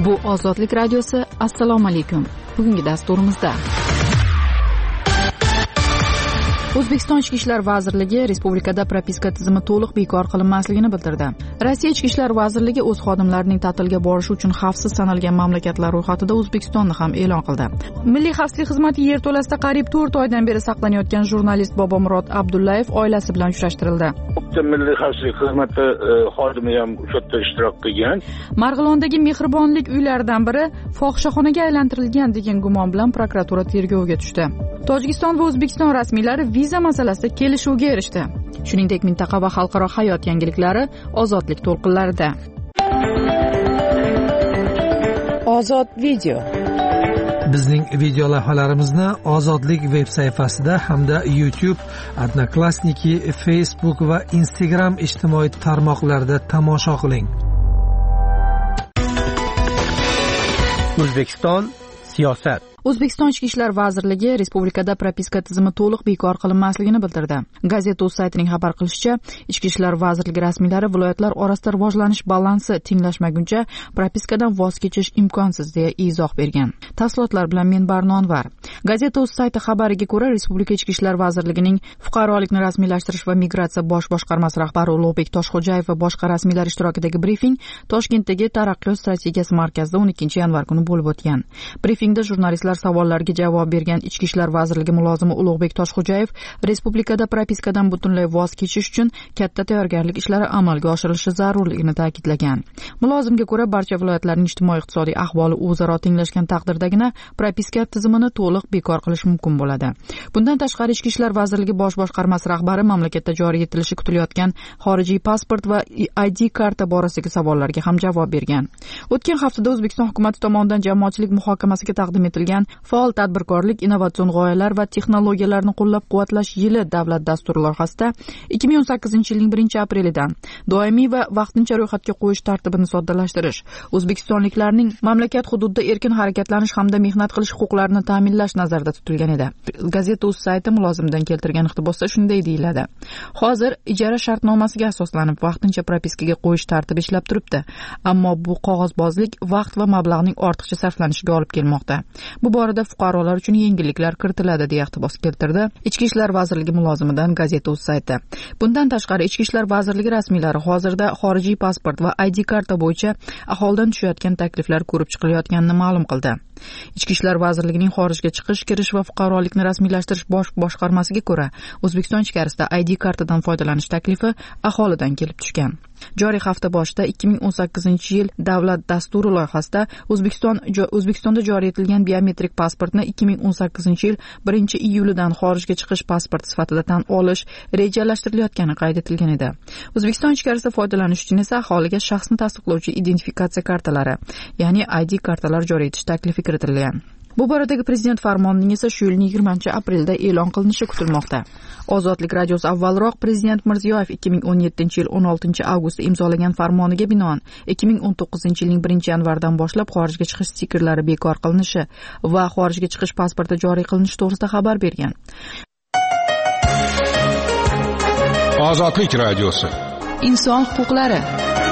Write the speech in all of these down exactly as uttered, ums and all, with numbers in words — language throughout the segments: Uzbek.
Bu Ozodlik radiosi. Assalomu alaykum. Bugungi dasturimizda O'zbekiston Ichki ishlar vazirligi respublikada propiska tizimi to'liq bekor qilinmasligini bildirdi. Rossiya Ichki ishlar vazirligi o'z xodimlarining ta'tilga borishi uchun xavfsiz sanalgan mamlakatlar ro'yxatida O'zbekistonni ham e'lon qildi. Milliy xavfsizlik xizmati yerto'lasida qariyb to'rt oydan beri saqlanayotgan jurnalist Bobomurod Abdullayev oilasi bilan uchrashtirildi. Milliy xavfsizlik xizmati xodimi ham o'sha yerda ishtirok qilgan. Marg'ilondagi mehribonlik uylaridan biri fohishaxonaga aylantirilgan degan gumon bilan prokuratura tergoviga tushdi. Tojikiston va O'zbekiston rasmiylari viza masalasida kelishuvga erishdi. Shuningdek, mintaqa va xalqaro hayot yangiliklari Ozodlik to'lqinlarida. Ozod video. Bizning video lavhalarimizni Ozodlik veb-sayfasida hamda YouTube, Odnoklassniki, Facebook va Instagram ijtimoiy tarmoqlarida tomosha qiling. O'zbekiston siyosat. O'zbekiston Ichki ishlar vazirligi respublikada propiska tizimi to'liq bekor qilinmasligini bildirdi. Gazeta.uz saytining xabar qilishicha, Ichki ishlar vazirligi rasmiylari viloyatlar orasida rivojlanish balansi tenglashmaguncha propiskadan voz kechish imkonsiz deya izoh bergan. Tafsilotlar bilan men Barno Anvar. Gazeta.uz sayti xabariga ko'ra, Respublika Ichki ishlar vazirligining fuqarolikni rasmiylashtirish va migratsiya bosh boshqarmasi rahbari Ulug'bek Toshxo'jayev va boshqa rasmiylar ishtirokidagi brifing Toshkentdagi Taraqqiyot strategiyasi markazida o'n ikkinchi yanvar kuni bo'lib o'tgan. Brifingda jurnalistlar savollarga javob bergan Ichki ishlar vazirligi mulozimi Ulug'bek Toshxo'jayev respublikada propiskadan butunlay voz kechish uchun katta tayyorgarlik ishlari amalga oshirilishi zarurligini ta'kidlagan. Mulozimga ko'ra, barcha viloyatlarning ijtimoiy-iqtisodiy ahvoli o'zaro tenglashgan taqdirdagina propiska tizimini to'liq bekor qilish mumkin bo'ladi. Bundan tashqari, Ichki ishlar vazirligi bosh boshqarmasi rahbari mamlakatda joriy etilishi kutilayotgan xorijiy pasport va I D karta borasidagi savollarga ham javob bergan. O'tgan haftada O'zbekiston hukumati tomonidan jamoatchilik muhokamasiga taqdim etilgan faol tadbirkorlik, innovatsion g'oyalar va texnologiyalarni qo'llab-quvvatlash yili davlat dasturi loyihasida ikki ming o'n sakkizinchi yilning birinchi aprelidan doimiy va vaqtincha ro'yxatga qo'yish tartibini soddalashtirish, o'zbekistonliklarning mamlakat hududida erkin harakatlanish hamda mehnat qilish huquqlarini ta'minlash nazarda tutilgan edi. Gazeta.uz sayti mulozimdan keltirgan iqtibosda shunday deyiladi: Hozir ijara shartnomasiga asoslanib vaqtincha propiskaga qo'yish tartibi ishlab turibdi, ammo bu qog'ozbozlik vaqt va mablag'ning ortiqcha sarflanishiga olib kelmoqda. Bu borada fuqarolar uchun yengilliklar kiritiladi deya iqtibos keltirdi Ichki ishlar vazirligi mulozimidan Gazeta.uz sayti. Bundan tashqari, Ichki ishlar vazirligi rasmiylari hozirda xorijiy pasport va I D karta bo'yicha aholidan tushayotgan takliflar ko'rib chiqilayotganini ma'lum qildi. Ichki ishlar vazirligining xorijga chiqish, kirish va fuqarolikni rasmiylashtirish bosh boshqarmasiga ko'ra, O'zbekiston ichkarisida I D kartadan foydalanish taklifi aholidan kelib tushgan. Joriy hafta boshida ikki ming o'n sakkizinchi yil davlat dasturi loyihasida O'zbekiston O'zbekistonda joriy etilgan biometrik pasportni ikki ming o'n sakkizinchi yil birinchi iyulidan xorijga chiqish pasporti sifatida tan olish rejalashtirilayotgani qayd etilgan edi. O'zbekiston ichkarisida foydalanish uchun esa aholiga shaxsni tasdiqlovchi identifikatsiya kartalari, ya'ni I D kartalar joriy etish taklifi kiritilgan. Bu boradagi prezident farmonining esa shu yilning yigirmanchi aprelda e'lon qilinishi kutilmoqda. Ozodlik radiosi avvalroq prezident Mirziyoyev ikki ming o'n yettinchi yil o'n oltinchi avgustda imzolagan farmoniga binoan ikki ming o'n to'qqizinchi yilning birinchi yanvardan boshlab xorijga chiqish stikerlari bekor qilinishi va xorijga chiqish pasporti joriy qilinishi to'g'risida xabar bergan. Ozodlik radiosi. Inson huquqlari.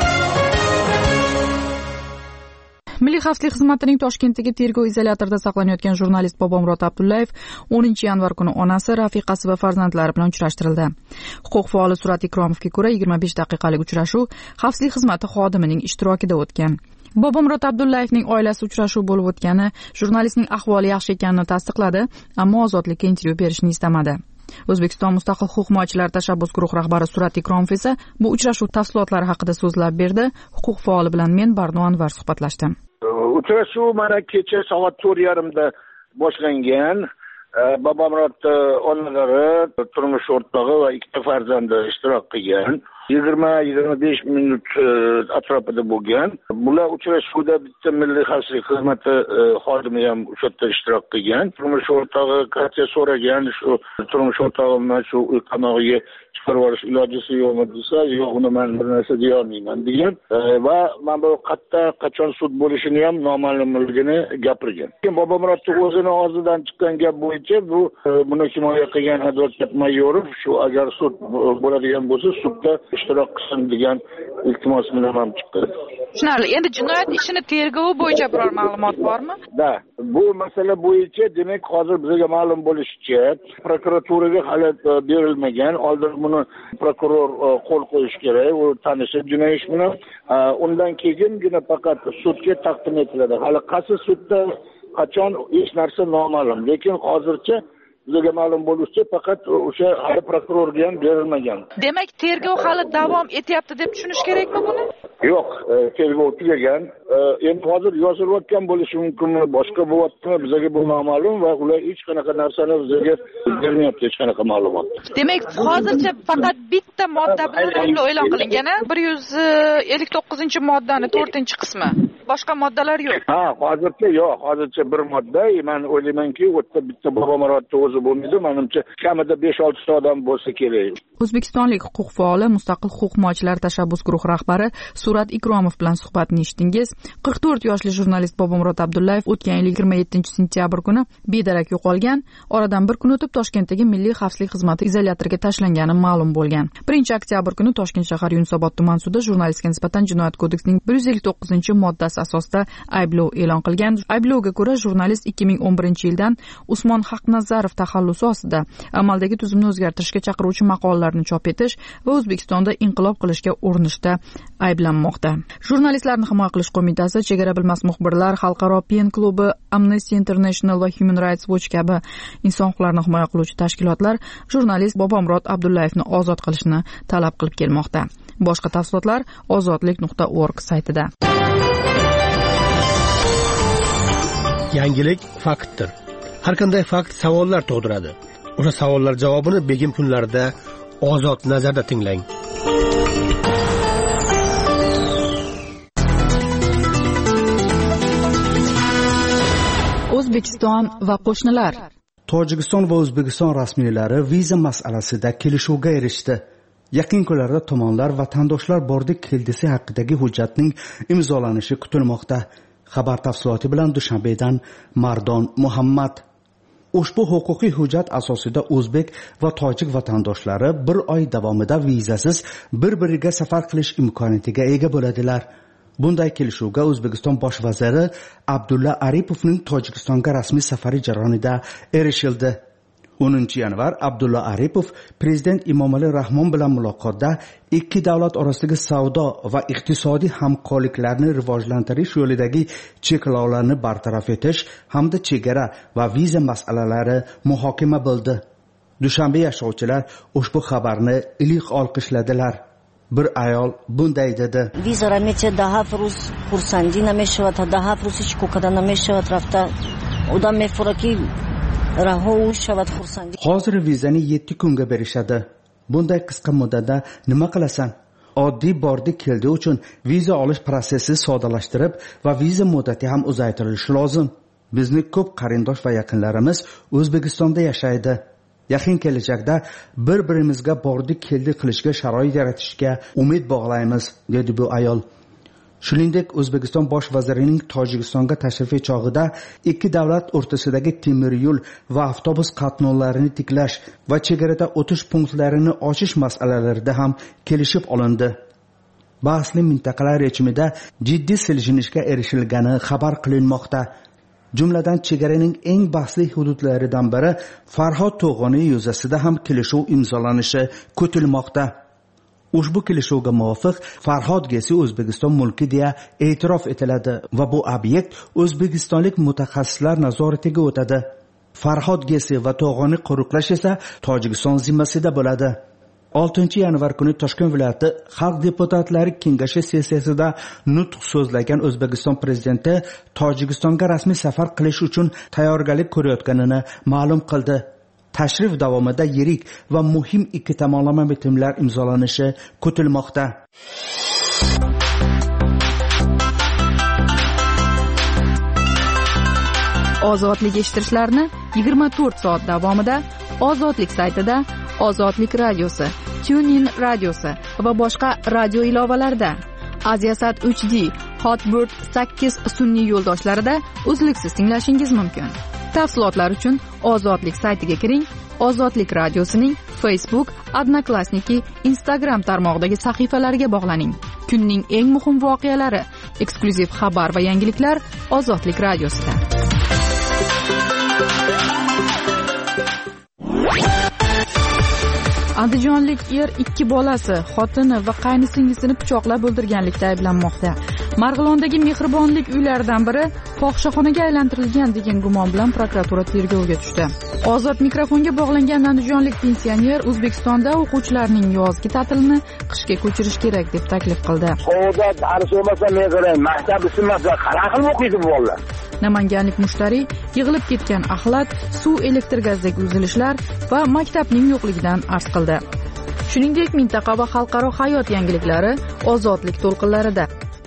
Milliy xavfsizlik xizmatining Toshkentdagi tergov izolyatorida saqlanayotgan jurnalist Bobomurod Abdullayev o'ninchi yanvar kuni onasi, rafiqasi va farzandlari bilan uchrashtirildi. Huquq faoli Surat Ikromovga ko'ra, yigirma besh daqiqalik uchrashuv xavfsizlik xizmati xodimining ishtirokida o'tgan. Bobomurod Abdullayevning oilasi uchrashuv bo'lib o'tgani, jurnalistning ahvoli yaxshi ekanini tasdiqladi, ammo ozodlikka intervyu berishni istamadi. O'zbekiston Mustaqil huquq himoyachilari tashabbus guruh rahbari Surat Ikromov esa bu uchrashuv tafsilotlari haqida so'zlab berdi. Huquq faoli bilan men Barno Anvar suhbatlashdim. Uchrashuv mana kecha soat to'rt yarimda boshlangan. Bobomurod onalari, turmush o'rtog'i va ikkita farzandi ishtirok qilgan. yigirma yigirma besh minut atrofida bo'lgan. Bular uchrashuvda bitta milliy xavfsizlik xizmati xodimi ham o'sha yerda ishtirok qilgan. Turmush o'rtog'i qancha so'ragan, shu turmush o'rtog'imdan shu uy qamog'iga chiqarib olish ilojisi yo'qmi desa, yo'q, uni men bir narsa deya olmayman degan va men bu qayerda qachon sud bo'lishini ham noma'lumligini gapirgan. Bobomurodning o'zini og'zidan chiqqan gap bo'yicha bu buni himoya qilgan advokat Mayorov shu agar sud bo'ladigan bo'lsa, sudda ishtirok qilsin degan iltimos bilan ham chiqqan. Tushunarli. Endi jinoyat ishini tergovi bo'yicha biror ma'lumot bormi? Da, bu masala bo'yicha demak hozir bizga ma'lum bo'lishicha, prokuraturaga hali berilmagan. Oldin buni prokuror qo'l qo'yish kerak, u tanishib jinoyat ish bilan. Undan keyingina faqat sudga taqdim etiladi. Hali qaysi sudda qachon hech narsa noma'lum. Lekin hozircha bizga ma'lum bo'lishicha faqat o'sha hali prokurorga ham berilmagan. Demak, tergov hali davom etyapti deb tushunish kerakmi buni? Yo'q, tergov tugagan. Endi hozir yozilayotgan bo'lishi mumkinmi, boshqa bo'lyaptimi, bizga bu noma'lum va ular hech qanaqa narsani bizga bermayapti, hech qanaqa ma'lumot. Demak, hozircha faqat bitta modda bilan e'lon qilingan, bir yuz ellik to'qqizinchi moddani to'rtinchi qismi. Boshqa moddalar yo'q. Ha, hozircha yo'q. Hozircha bir modda. Men o'ylaymanki, u yerda bitta Bobomurod o'zi bo'lmaydi. Menimcha kamida besh olti ta odam bo'lsa kerak. O'zbekistonlik huquq faoli, mustaqil huquq himoyachilar tashabbus guruhi rahbari Surat Ikromov bilan suhbatni eshitdingiz. qirq to'rt yoshli jurnalist Bobomurod Abdullayev o'tgan yil yigirma yettinchi sentyabr kuni bedarak yo'qolgan. Oradan bir kun o'tib Toshkentdagi Milliy xavfsizlik xizmati izolyatoriga tashlangani ma'lum bo'lgan. birinchi oktyabr kuni Toshkent shahar Yunusobod tuman sudi jurnalistga nisbatan Jinoyat kodeksining bir yuz ellik to'qqizinchi moddasi asosida ayblov e'lon qilgan. Ayblovga ko'ra jurnalist ikki ming o'n birinchi yildan Usmon Haqnazarov taxallusi ostida amaldagi tuzumni o'zgartirishga chaqiruvchi maqolalarni chop etish va O'zbekistonda inqilob qilishga urinishda ayblanmoqda. Jurnalistlarni himoya qilish qo'mitasi, Chegara bilmas muxbirlar, Xalqaro Pen klubi, Amnesty International va Human Rights Watch kabi inson huquqlarini himoya qiluvchi tashkilotlar jurnalist Bobomurod Abdullayevni ozod qilishni talab qilib kelmoqda. Boshqa tafsilotlar ozodlik nuqta org saytida. Yangilik faktdir. Har qanday fakt savollar tug'diradi. O'sha savollar javobini begim kunlarida Ozod nazarda tinglang. O'zbekiston va qo'shnilar. Tojikiston va O'zbekiston rasmiylari viza masalasida kelishuvga erishdi. Yaqin kunlarda tomonlar vatandoshlar bordik keldisi haqidagi hujjatning imzolanishi kutilmoqda. Xabar tafsiloti bilan Dushanbedan Mardon Muhammad. Ushbu huquqiy hujjat asosida o'zbek va tojik vatandoshlari bir oy davomida vizasiz bir-biriga safar qilish imkoniyatiga ega bo'ladilar. Bunday kelishuvga O'zbekiston bosh vaziri Abdulla Aripovning Tojikistonga rasmiy safari jarayonida erishildi. o'ninchi yanvar Abdulla Aripov prezident Emomali Rahmon bilan muloqotda ikki davlat orasidagi savdo va iqtisodiy hamkorliklarni rivojlantirish yo'lidagi cheklovlarni bartaraf etish hamda chegara va viza masalalari muhokama bo'ldi. Dushanbe yashovchilar ushbu xabarni iliq olqishladilar. Bir ayol bunday dedi: Viza ramecha daha fruz xursandi nameshavad, daha fruz hech ko'kada nameshavad rafta. Odam mefuraki Hozir vizani yetti kunga berishadi. Bunday qisqa muddatda nima qilasan? Oddiy bordi keldi uchun viza olish prosesini soddalashtirib va viza muddati ham uzaytirilishi lozim. Bizning ko'p qarindosh va yaqinlarimiz O'zbekistonda yashaydi. Yaqin kelajakda bir-birimizga bordi keldi qilishga sharoit yaratishga umid bog'laymiz, dedi bu ayol. Shuningdek, O'zbekiston bosh vazirining Tojikistonga tashrifi chog'ida ikki davlat o'rtasidagi temir yo'l va avtobus qatnovlarini tiklash va chegarada o'tish punktlarini ochish masalalarida ham kelishib olindi. Bahsli mintaqalar rejimida jiddiy siljinishga erishilgani xabar qilinmoqda. Jumladan chegaraning eng bahsli hududlaridan biri Farhod to'g'oni yuzasida ham kelishuv imzolanishi kutilmoqda. Ushbu kelishuvga muvofiq Farhod gesi O'zbekiston mulki deya e'tirof etiladi va bu obyekt o'zbekistonlik mutaxassislar nazoratiga o'tadi. Farhod gesi va to'g'oni qo'riqlash esa Tojikiston zimmasida bo'ladi. oltinchi yanvar kuni Toshkent viloyati Xalq deputatlari kengashi sessiyasida nutq so'zlagan O'zbekiston prezidenti Tojikistonga rasmiy safar qilish uchun tayyorgarlik ko'rayotganini ma'lum qildi. Tashrif davomida yirik va muhim ikki tomonlama bitimlar imzolanishi kutilmoqda. Ozodlik eshittirishlarni yigirma to'rt soat davomida Ozodlik saytida, Ozodlik radiosi, TuneIn radiosi va boshqa radio ilovalarda, Aziasat uch D, Hotbird sakkiz sun'iy yo'ldoshlarida uzluksiz tinglashingiz mumkin. Tafsilotlar uchun Ozodlik saytiga kiring, Ozodlik radiosining Facebook, Odnoklassniki, Instagram tarmog'idagi sahifalariga bog'laning. Kunning eng muhim voqealari, eksklyuziv xabar va yangiliklar Ozodlik radiosida. Andijonlik er ikki bolasi, xotini va qaynisingisini pichoqlab o'ldirganlikda ayblanmoqda. Marg'ilondagi mehribonlik uylaridan biri fohishaxonaga aylantirilgan degan gumon bilan prokuratura tergovga tushdi. Ozod mikrofonga bog'langan andijonlik pensioner O'zbekistonda o'quvchilarning yozgi ta'tilini qishga ko'chirish kerak deb taklif qildi. Qo'da dars bo'lmasa men qarang, maktab ismasa qanaqa qilib o'qiydi bu bolalar? Namanganlik mushtariy yig'ilib ketgan axlat, suv, elektr gazdagi uzilishlar va maktabning yo'qligidan arz qildi. Shuningdek, mintaqa va xalqaro hayot yangiliklari Ozodlik to'lqinlarida.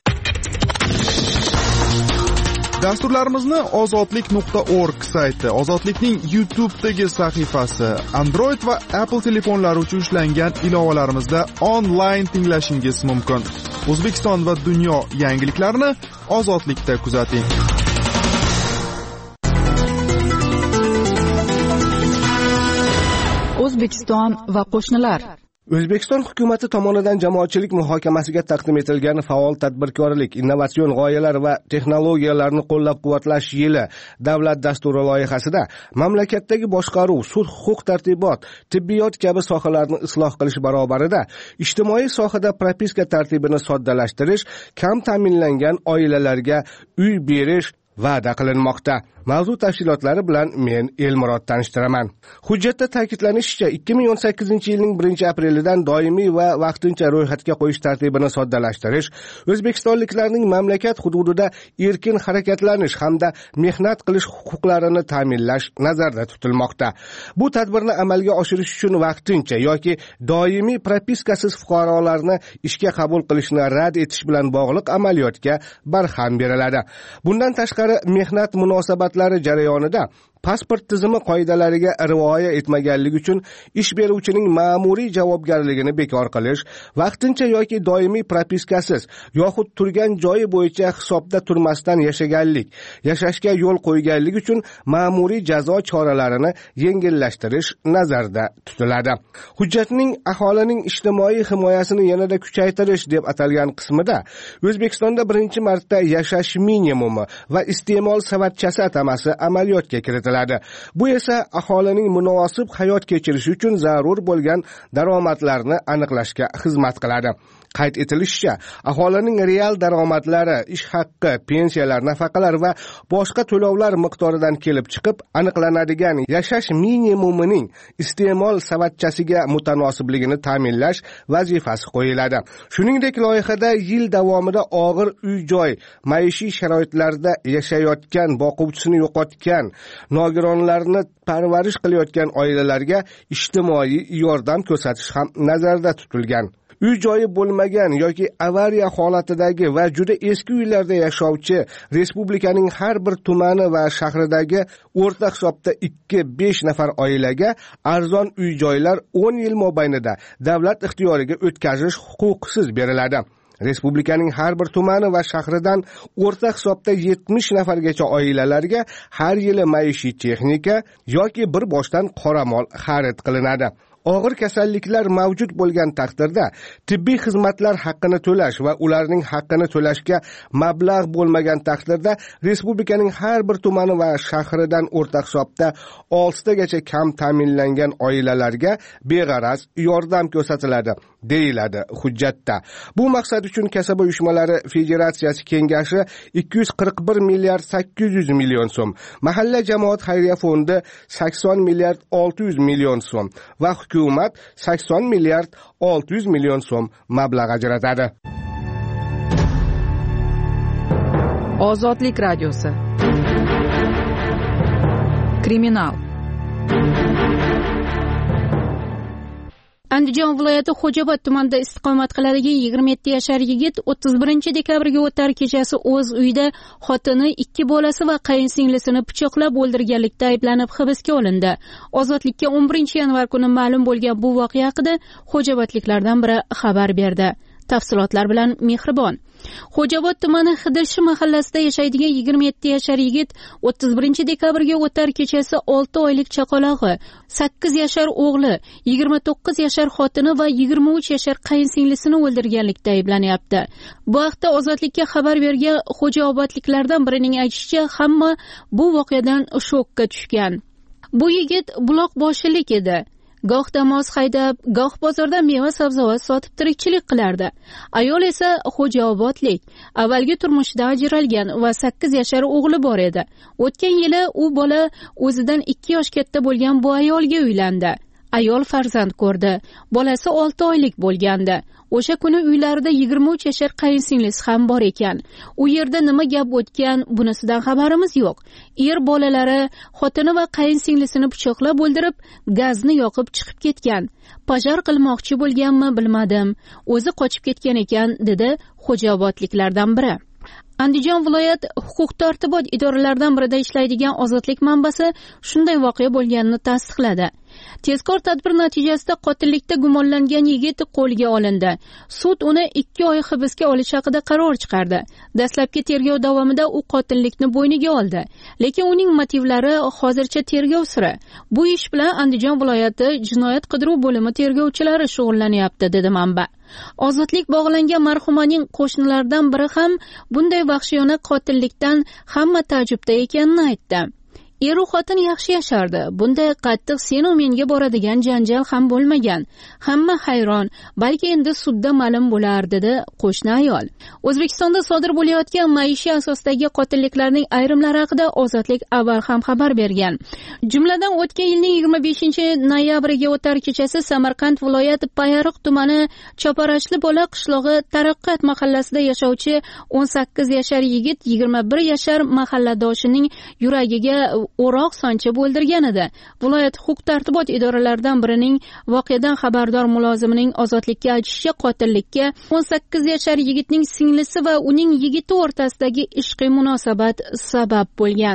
Dasturlarimizni ozodlik nuqta org sayti, Ozodlikning YouTube'dagi sahifasi, Android va Apple telefonlari uchun ishlangan ilovalarimizda onlayn tinglashingiz mumkin. O'zbekiston va dunyo yangiliklarini Ozodlikda kuzating. O'zbekiston va qo'shnilar. O'zbekiston hukumati tomonidan jamoatchilik muhokamasiga taqdim etilgan faol tadbirkorlik, innovatsion g'oyalar va texnologiyalarni qo'llab-quvvatlash yili davlat dasturi loyihasida mamlakatdagi boshqaruv, sud, huquq tartibot, tibbiyot kabi sohalarni isloh qilish barobarida ijtimoiy sohada propiska tartibini soddalashtirish, kam ta'minlangan oilalarga uy berish va'da qilinmoqda. Mavzu tafsilotlari bilan men Elmurod tanishtiraman. Hujjatda ta'kidlanishicha, ikki ming o'n sakkizinchi yilning birinchi aprelidan doimiy va vaqtincha ro'yxatga qo'yish tartibini soddalashtirish, o'zbekistonliklarning mamlakat hududida erkin harakatlanish hamda mehnat qilish huquqlarini ta'minlash nazarda tutilmoqda. Bu tadbirni amalga oshirish uchun vaqtincha yoki doimiy propiskasiz fuqarolarni ishga qabul qilishni rad etish bilan bog'liq amaliyotga barham beriladi. Bundan tashqari, mehnat munosabatlari jarayonida pasport tizimi qoidalariga rioya etmaganligi uchun ish beruvchining ma'muriy javobgarligini bekor qilish, vaqtincha yoki doimiy propiskasiz yoxud turgan joyi bo'yicha hisobda turmasdan yashaganlik, yashashga yo'l qo'yganlik uchun ma'muriy jazo choralarini yengillashtirish nazarda tutiladi. Hujjatning aholining ijtimoiy himoyasini yanada kuchaytirish deb atalgan qismida O'zbekistonda birinchi marta yashash minimumi va iste'mol savatchasi atamasi amaliyotga kiritildi. Bu esa aholining munosib hayot kechirishi uchun zarur bo'lgan daromadlarni aniqlashga xizmat qiladi. Qayd etilishicha, aholining real daromadlari, ish haqqi, pensiyalar, nafaqalar va boshqa to'lovlar miqdoridan kelib chiqib aniqlanadigan yashash minimumining iste'mol savatchasiga mutanosibligini ta'minlash vazifasi qo'yiladi. Shuningdek, loyihada yil davomida og'ir uy-joy, maishiy sharoitlarda yashayotgan, boquvchisini yo'qotgan, nogironlarni parvarish qilayotgan oilalarga ijtimoiy yordam ko'rsatish ham nazarda tutilgan. Uy joyi bo'lmagan yoki avariya holatidagi va juda eski uylarda yashovchi respublikaning har bir tumani va shahridagi o'rta hisobda ikki besh nafar oilaga arzon uy joylar o'n yil mobaynida davlat ixtiyoriga o'tkazish huquqisiz beriladi. Respublikaning har bir tumani va shahridan o'rta hisobda yetmish nafargacha oilalarga har yili maishiy texnika yoki bir boshdan qoramol xarid qilinadi. Og'ir kasalliklar mavjud bo'lgan taqdirda tibbiy xizmatlar haqqini to'lash va ularning haqqini to'lashga mablag' bo'lmagan taqdirda respublikaning har bir tumani va shahridan o'rta hisobda oltitagacha kam ta'minlangan oilalarga beg'araz yordam ko'rsatiladi, deyiladi hujjatda. Bu maqsad uchun Kasaba uyushmalari Federatsiyasi Kengashi ikki yuz qirq bir milliard sakkiz yuz million so'm, Mahalla jamoat xayriya fondi sakson milliard olti yuz million so'm va hukumat sakson milliard olti yuz million so'm mablag' ajratadi. Ozodlik radiosi. Kriminal. Andijon viloyati Xo'jobod tumanida istiqomat qiladigan yigirma yetti yashar yigit o'ttiz birinchi dekabrga o'tar kechasi o'z uyida xotini, ikki bolasi va qayinsinglisini pichoqlab o'ldirganlikda ayblanib hibsga olindi. Ozodlikka o'n birinchi yanvar kuni ma'lum bo'lgan bu voqea haqida xo'jobodliklardan biri xabar berdi. Tafsilotlar bilan Mehribon. Xo'jaobod tumani Xidirshi mahallasida yashaydigan yigirma yetti yashar yigit o'ttiz birinchi dekabrga o'tar kechasi olti oylik chaqalog'i, sakkiz yashar o'g'li, yigirma to'qqiz yashar xotini va yigirma uch yashar qayinsinglisini o'ldirganlikda ayblanyapti. Bu haqda Ozodlikka xabar bergan xo'jaobodliklardan birining aytishicha, hamma bu voqeadan shokka tushgan. Bu yigit buloqboshilik edi. Goh damoz haydab, goh bozorda meva sabzavot sotib tirikchilik qilardi. Ayol esa xo'jaobodlik. Avvalgi turmushida ajralgan va sakkiz yashar o'g'li bor edi. O'tgan yili u bola o'zidan ikki yosh katta bo'lgan bu ayolga uylandi. Ayol farzand ko'rdi. Bolasi olti oylik bo'lgandi. O'sha kuni uylarida yigirma uch yashar qayinsinglisi ham bor ekan. U yerda nima gap o'tgan, bunisidan xabarimiz yo'q. Er bolalari, xotini va qayinsinglisini pichoqlab o'ldirib, gazni yoqib chiqib ketgan. Pajar qilmoqchi bo'lganmi, bilmadim. O'zi qochib ketgan ekan, dedi xo'jaobodliklardan biri. Andijon viloyat huquq-tartibot idoralaridan birida ishlaydigan Ozodlik manbasi shunday voqea bo'lganini tasdiqladi. Tezkor tadbir natijasida qotillikda gumonlangan yigit qo'lga olindi. Sud uni ikki oy hibsga olish haqida qaror chiqardi. Dastlabki tergov davomida u qotillikni bo'yniga oldi, lekin uning motivlari hozircha tergov siri. Bu ish bilan Andijon viloyati jinoyat qidiruv bo'limi tergovchilari shug'ullanyapti, dedi manba. Ozodlik bog'langan marhumaning qo'shnilaridan biri ham bunday vahshiyona qotillikdan hamma ta'jubda ekanini aytdi. Eru xotin yaxshi yashardi. Bunday qattiq senu menga boradigan janjal ham bo'lmagan. Hamma hayron, balki endi sudda ma'lum bo'lar, dedi qo'shni ayol. O'zbekistonda sodir bo'layotgan maishiy asosdagi qotilliklarning ayrimlari haqida Ozodlik avval ham xabar bergan. Jumladan o'tgan yilning yigirma beshinchi noyabriga o'tar kechasi Samarqand viloyati Payariq tumani Choparashli bola qishlog'i Taraqqat mahallasida yashovchi o'n sakkiz yashar yigit yigirma bir yashar mahalladoshining yuragiga o'roq sanchib o'ldirgan edi. Viloyat huquq-tartibot idoralaridan birining voqeadan xabardor mulozimining Ozodlikka aytishicha, qotillikka o'n sakkiz yashar yigitning singlisi va uning yigiti o'rtasidagi ishqiy munosabat sabab bo'lgan.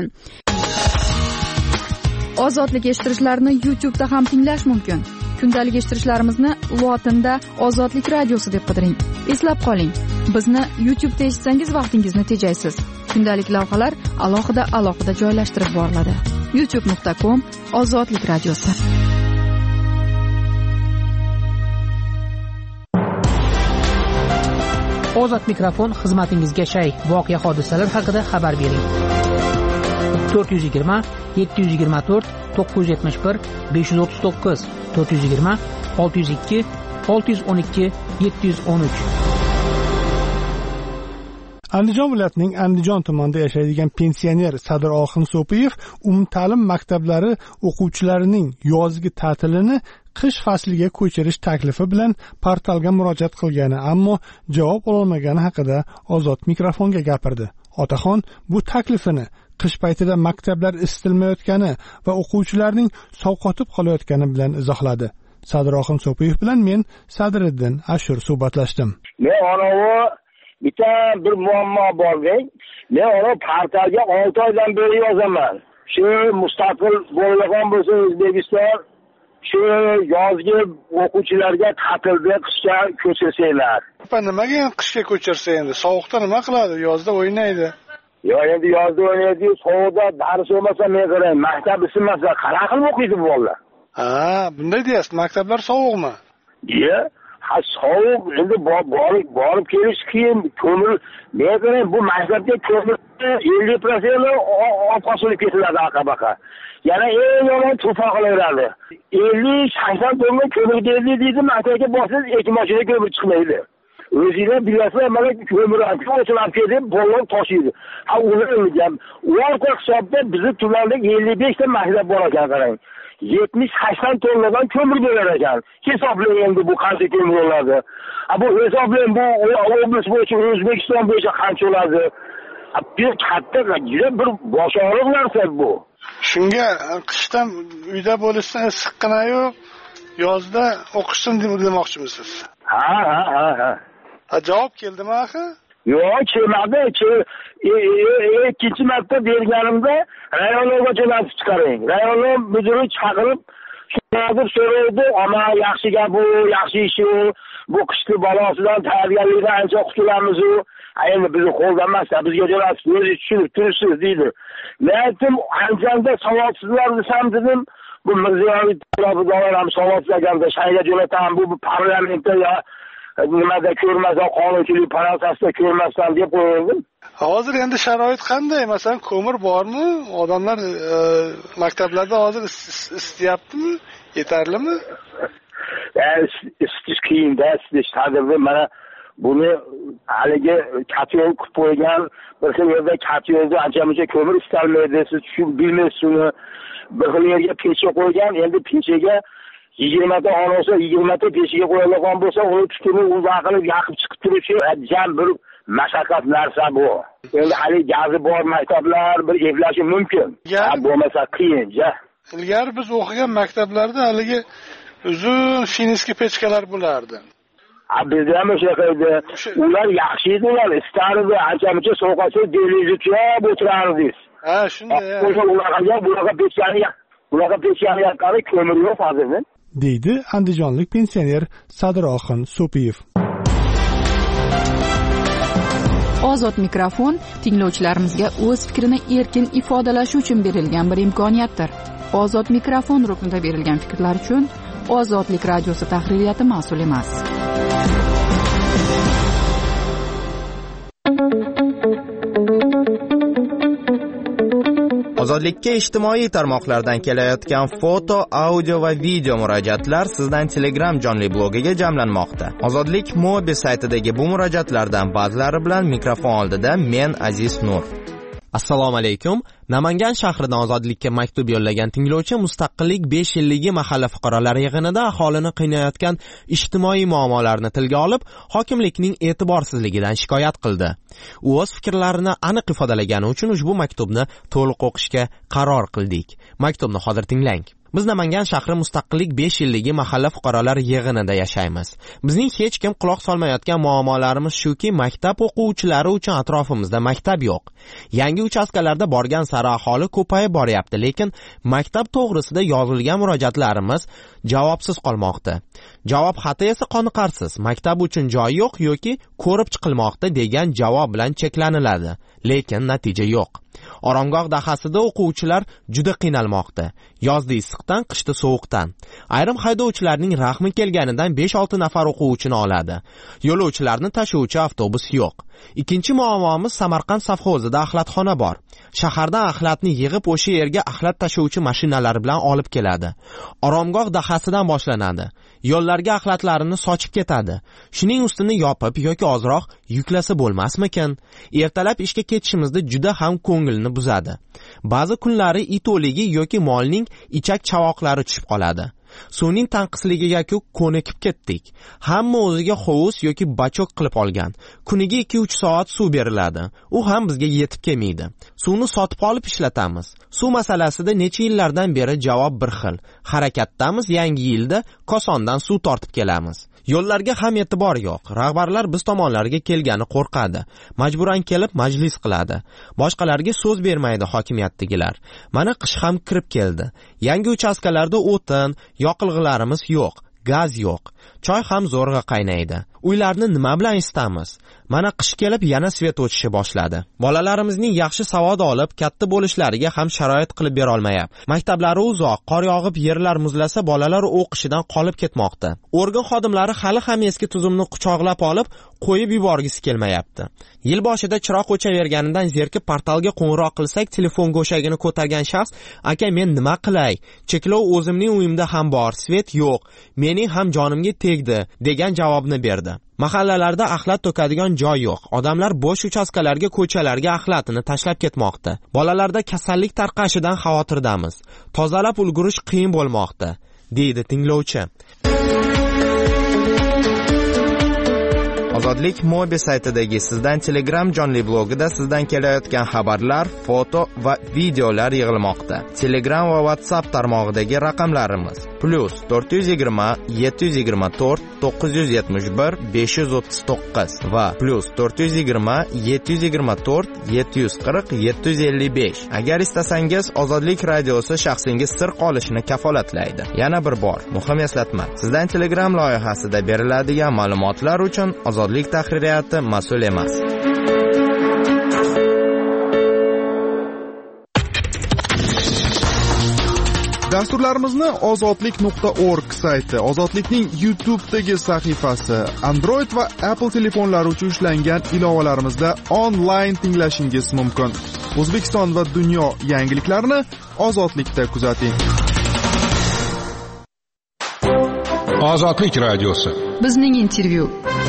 Ozodlik eshittirishlarni YouTube da ham tinglash mumkin. Kundalik eshittirishlarimizni lotinda Ozodlik radiosi deb qidiring. Eslab qoling, bizni YouTube da eshitsangiz vaqtingizni tejaysiz. Kundalik lavhalar alohida alohida joylashtirib boriladi. youtube nuqta com Ozodlik radiosi. Ozod mikrofon xizmatingizga shay. Voqea hodisalar haqida xabar bering. to'rt yuz yigirma yetti yuz yigirma to'rt to'qqiz yuz yetmish bir besh yuz o'ttiz to'qqiz to'rt yuz yigirma olti yuz ikki olti yuz o'n ikki yetti yuz o'n uch. Andijon viloyatining Andijon tumanida yashaydigan pensioner Sadroxin So'piyev umumta'lim maktablari o'quvchilarining yozgi ta'tilini qish fasliga ko'chirish taklifi bilan portalga murojaat qilgani, ammo javob ololmagani haqida Ozod mikrofonga gapirdi. Otaxon bu taklifini qish paytida maktablar isitilmayotgani va o'quvchilarning sovqotib qolayotgani bilan izohladi. Sadroxin So'piyev bilan men Sadriddin Ashur suhbatlashdim. Men anavi bitta bir muammo borga, men ona portalga olti oydan beri yozaman. Shu mustaqil bo'lgan bo'lsa O'zbekiston shu yozgi o'quvchilarga ta'tilga qishga ko'chirsanglar. Apa nimaga qishga ko'chirsa endi? Sovuqda nima qiladi? Yozda o'ynaydi. Yo, endi yozda o'ynaydi, sovuqda dars o'masa men qarang, maktab isimasa qanaqa qilib o'qiydi bu bolalar? Ha, bunday deysiz, maktablar sovuqmi? Ye, ha sovuq, endi borib borib kelish qiyin, ko'mir, men qarang bu maktabga ko'mir ellik prosent olib qo'shilib ketiladi aqabaqa. Yana eng yomon tufon qilaveradi. ellik sakson tonna ko'mir deydi deydi, maktabga borsangiz ikki mashina ko'mir chiqmaydi. O'zingizlar bilasizlar, mana ko'mir ochilib ketib, bollar toshiydi. Ha, ular o'rta hisobda bizni tumanda ellik besh ta maktab bor ekan, qarang. yetmish sakson tonnadan ko'mir berar ekan. Hisoblang endi bu qancha ko'mir bo'ladi. Ha, bu hisoblang bu oblast bo'yicha, O'zbekiston bo'yicha qancha bo'ladi. Bir katta, juda bir bosh og'riq narsa bu. Shunga qishdan uyda bo'lishsa issiqqina-yu, yozda o'qishsin demoqchimisiz? Ha, ha, ha, ha. Ha, javob keldimi axi? Yo'q, kelmadi. Ikkinchi marta berganimda rayonlarga jo'natib chiqaring. Rayon mudiri chaqirib Hozir so'raydi, "Ama yaxshi gap bu, yaxshi ish u, bu qishki balosidan tayyorgarlikdan ancha qutulamiz u. Endi bizni qo'ldan emas, bizga jo'natib o'zi tushunib turibsiz" deydi. Men aytdim, "Anjanda savodsizlar desam dedim, bu Mirziyoyev tarafidorlar ham savodsizlarga shayga jo'nataman, bu parlamentda yo nimada ko'rmasdan, qonunchilik palatasiga ko'rmasdan" deb qo'ydim. Hozir endi sharoit qanday? Masalan, ko'mir bormi? Odamlar e, maktablarda hozir istayaptimi? Yetarlimi? Yani istish qiyin-da, istish tadbirda mana buni haligi katyon qilib qo'ygan, bir xil yerda katyonda ancha-muncha ko'mir istalmaydi, siz tushunib bilmaysiz uni. Bir xil yerga pechga qo'ygan, endi pechga yigirma ta olsa, yigirma ta pechga qo'yilgan bo'lsa, uni tutuni uzoq qilib yoqib chiqib turishi jam bir mashaqqat narsa bu. Endi hali gazi bor maktablar bir evlashi mumkin. Bo'lmasa qiyin-ja. Ilgari biz o'qigan maktablarda haligi uzun finiski pechkalar bo'lardi. Ha, bizda ham o'sha edi. Ular yaxshi edi, ular istardi, ancha-muncha sovuqsa delizni tuyab o'tirardingiz. Ha, shunday. Ularga bunaqa pechkani, bunaqa pechkani yoqqani ko'mir yo'q hozirda. deydi andijonlik pensioner Sadiroxin So'piyev. Ozod mikrofon tinglovchilarimizga o'z fikrini erkin ifodalashi uchun berilgan bir imkoniyatdir. Ozod mikrofon ruknida berilgan fikrlar uchun Ozodlik radiosi tahririyati mas'ul emas. Ozodlikka ijtimoiy tarmoqlardan kelayotgan foto, audio va video murojaatlar sizdan Telegram jonli blogiga jamlanmoqda. Ozodlik Mobi saytidagi bu murojaatlardan ba'zilari bilan mikrofon oldida men Aziz Nur. Assalomu alaykum. Namangan shahridan Ozodlikka maktub yo'llagan tinglovchi Mustaqillik besh yilligi mahalla fuqarolari yig'inida aholini qiynayotgan ijtimoiy muammolarni tilga olib, hokimlikning e'tiborsizligidan shikoyat qildi. U o'z fikrlarini aniq ifodalagani uchun ushbu maktubni to'liq o'qishga qaror qildik. Maktubni hozir tinglang. Biz Namangan shahri Mustaqillik besh yilligi mahalla fuqarolar yig'inida yashaymiz. Bizning hech kim quloq solmayotgan muammolarimiz shuki, maktab o'quvchilari uchun atrofimizda maktab yo'q. Yangi uchastkalarda borgan sari aholi ko'payib boryapti, lekin maktab to'g'risida yozilgan murojaatlarimiz javobsiz qolmoqda. Javob xati esa qoniqarsiz. Maktab uchun joy yo'q yoki ko'rib chiqilmoqda degan javob bilan cheklaniladi, lekin natija yo'q. Oromgoh dahasida o'quvchilar juda qiynalmoqda. Yozda issiqdan, qishda sovuqdan. Ayrim haydovchilarning rahmi kelganidan besh olti nafar o'quvchini oladi. Yo'lovchilarni tashuvchi avtobus yo'q. Ikkinchi muammomiz Samarqand safxozida axlatxona bor. Shahardan axlatni yig'ib o'sha yerga axlat tashuvchi mashinalar bilan olib keladi. Oromgoh dahasidan boshlanadi. Yo'llarga axlatlarini sochib ketadi. Shuning ustini yopib yoki ozroq yuklasa bo'lmasmikin? Ertalab ishga ketishimizda juda ham ko'ngilni buzadi. Ba'zi kunlari it o'ligi yoki molning ichak chavoqlari tushib qoladi. Suvning tanqisligiga ko'nikib ketdik. Hamma o'ziga hovuz yoki bachok qilib olgan. Kuniga ikki uch soat suv beriladi. U ham bizga yetib kelmaydi. Suvni sotib olib ishlatamiz. Suv masalasida necha yillardan beri javob bir xil. Harakatdamiz, yangi yilda kosondan suv tortib kelamiz. Yo'llarga ham e'tibor yo'q. Rahbarlar biz tomonlarga kelgani qo'rqadi. Majburan kelib majlis qiladi. Boshqalarga so'z bermaydi hokimiyatdagilar. Mana qish ham kirib keldi. Yangi uchastkalarda o'tin, yoqilg'ilarimiz yo'q, gaz yo'q. Choy ham zo'rg'a qaynaydi. Uylarni nima bilan isitamiz? Mana qish kelib yana svet o'chishi boshladi. Bolalarimizning yaxshi savod olib, katta bo'lishlariga ham sharoit qilib bera olmayapti. Maktablari uzoq, qor yog'ib yerlar muzlasa, bolalar o'qishidan qolib ketmoqda. Organ xodimlari hali ham eski tuzumni quchoqlab olib, qo'yib yuborgisi kelmayapti. Yil boshida chiroq o'chaverganidan zerkib portalga qo'ng'iroq qilsak, telefon go'shagini ko'targan shaxs: "Aka, men nima qilay? Cheklov o'zimning uyimda ham bor, svet yo'q. Mening ham jonimga tegdi" degan javobni berdi. Mahallalarda axlat to'kadigan joy yo'q. Odamlar bo'sh uchastkalarga, ko'chalarga axlatini tashlab ketmoqda. Bolalarda kasallik tarqashidan xavotirdamiz. Tozalab ulgurish qiyin bo'lmoqda, deydi tinglovchi. Ozodlik Mobi saytidagi sizdan Telegram jonli blogida sizdan kelayotgan xabarlar, foto va videolar yig'ilmoqda. Telegram va WhatsApp tarmog'idagi raqamlarimiz plus to'rt yuz yigirma yetti yuz yigirma to'rt to'qqiz yuz yetmish bir besh yuz o'ttiz to'qqiz va plus to'rt yuz yigirma yetti yuz yigirma to'rt yetti yuz qirq yetti yuz ellik besh. Agar istasangiz Ozodlik radiosi shaxsingiz sir qolishini kafolatlaydi. Yana bir bor muhim eslatma. Sizdan Telegram loyihasida beriladigan ma'lumotlar uchun Ozodlik tahririyati mas'ul emas. Dasturlarimizni ozodlik nuqta org sayti, Ozodlikning YouTube'dagi sahifasi, Android va Apple telefonlari uchun ishlangan ilovalarimizda onlayn tinglashingiz mumkin. O'zbekiston va dunyo yangiliklarini Ozodlikda kuzating. Ozodlik radiosi. Bizning intervyu.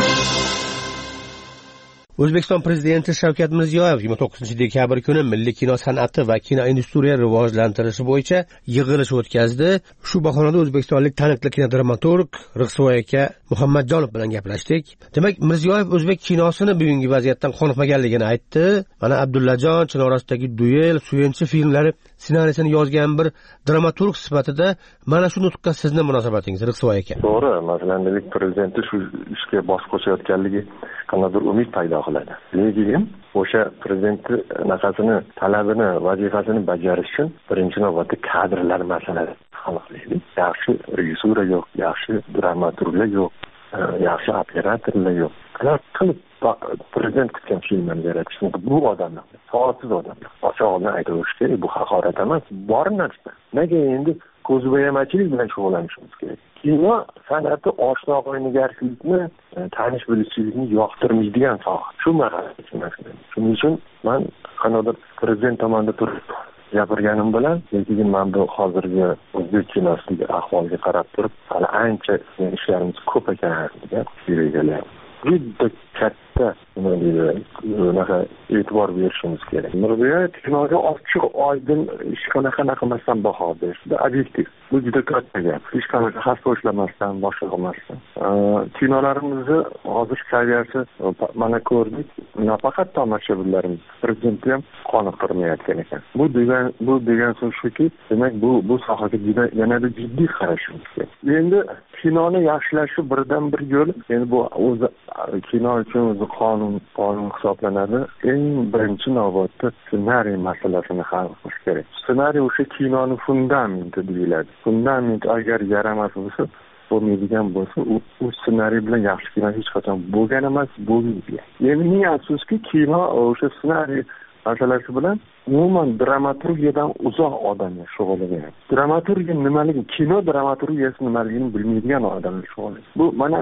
O'zbekiston prezidenti Shavkat Mirziyoyev yigirma to'qqizinchi dekabr kuni milliy kino san'ati va kino industriya rivojlantirishi bo'yicha yig'ilish o'tkazdi. Shu bahonada o'zbekistonlik taniqli kinodramaturg Rixsoy aka Muhammadjonov bilan gaplashdik. Demak, Mirziyoyev o'zbek kinosini bugungi vaziyatdan qoniqmaganligini aytdi. Mana Abdullajon, Chinor ostidagi duel, Suyunchi filmlari ssenariysini yozgan bir dramaturg sifatida mana shu nutqqa sizning munosabatingiz, Rixsoy aka? To'g'ri, masalan, prezidenti shu ishga bosh qo'shayotganligi qanaqadir umid paydo qiladi. Lekin o'sha prezidentni naqasini, talabini, vazifasini bajarish uchun birinchi navbatda kadrlar masalasi hal qiladi. Yaxshi rejissura yo'q, yaxshi dramaturglar yo'q, yaxshi operatorlar yo'q. Ular qilib prezident kutgan filmlarni yaratish mumkin. Bu odamlar soatsiz odamlar. Ochig'ini aytaverish kerak, bu haqorat emas, bor narsa. Nega endi ko'zbo'yamachilik bilan shug'ullanishimiz kerak? Kino san'ati oshno o'yingarchilikni, tanish bilishchilikni yoqtirmaydigan soha. Shu maqsad uchun. Shuning uchun men qanaqadir prezident tomonidan turib gapirganim bilan, lekin men bu hozirgi o'zbek kinosidagi ahvolga qarab turib, hali ancha ishlarimiz ko'p ekanligiga fikrlayapman. Juda katta nima deydi, unaqa e'tibor berishimiz kerak. Mirziyoyev kinoga ochiq, oydin hech qanaqa qilmasdan baho berishdi, obyektiv. Bu juda katta gap. Hech qanaqa xavf o'shlamasdan, boshqa qilmasdan. Kinolarimizni hozir saviyasi mana ko'rdik. Nafaqat tomoshabinlarimiz, prezidentni ham qoniqtirmayotgan ekan. Bu degan bu degan so'z shuki, demak bu bu sohaga juda yanada jiddiy qarashimiz kerak. Endi kinoni yaxshilashi birdan bir yo'l, endi bu o'zi kino uchun o'zi qonun qonun hisoblanadi. Eng birinchi navbatda ssenariy masalasini hal qilish kerak. Ssenariy o'sha kinoni fundamenti deyiladi. Fundament agar yaramas bo'lsa, bo'lmaydigan bo'lsa, u ssenariy bilan yaxshi kino hech qachon bo'lgan emas, bo'lmaydi. Endi ming afsuski, kino o'sha ssenariy masalasi bilan umuman dramaturgiyadan uzoq odamlar shug'ullangan. Dramaturgiya nimaligi, kino dramaturgiyasi nimaligini bilmaydigan odamlar shug'ullangan. Bu mana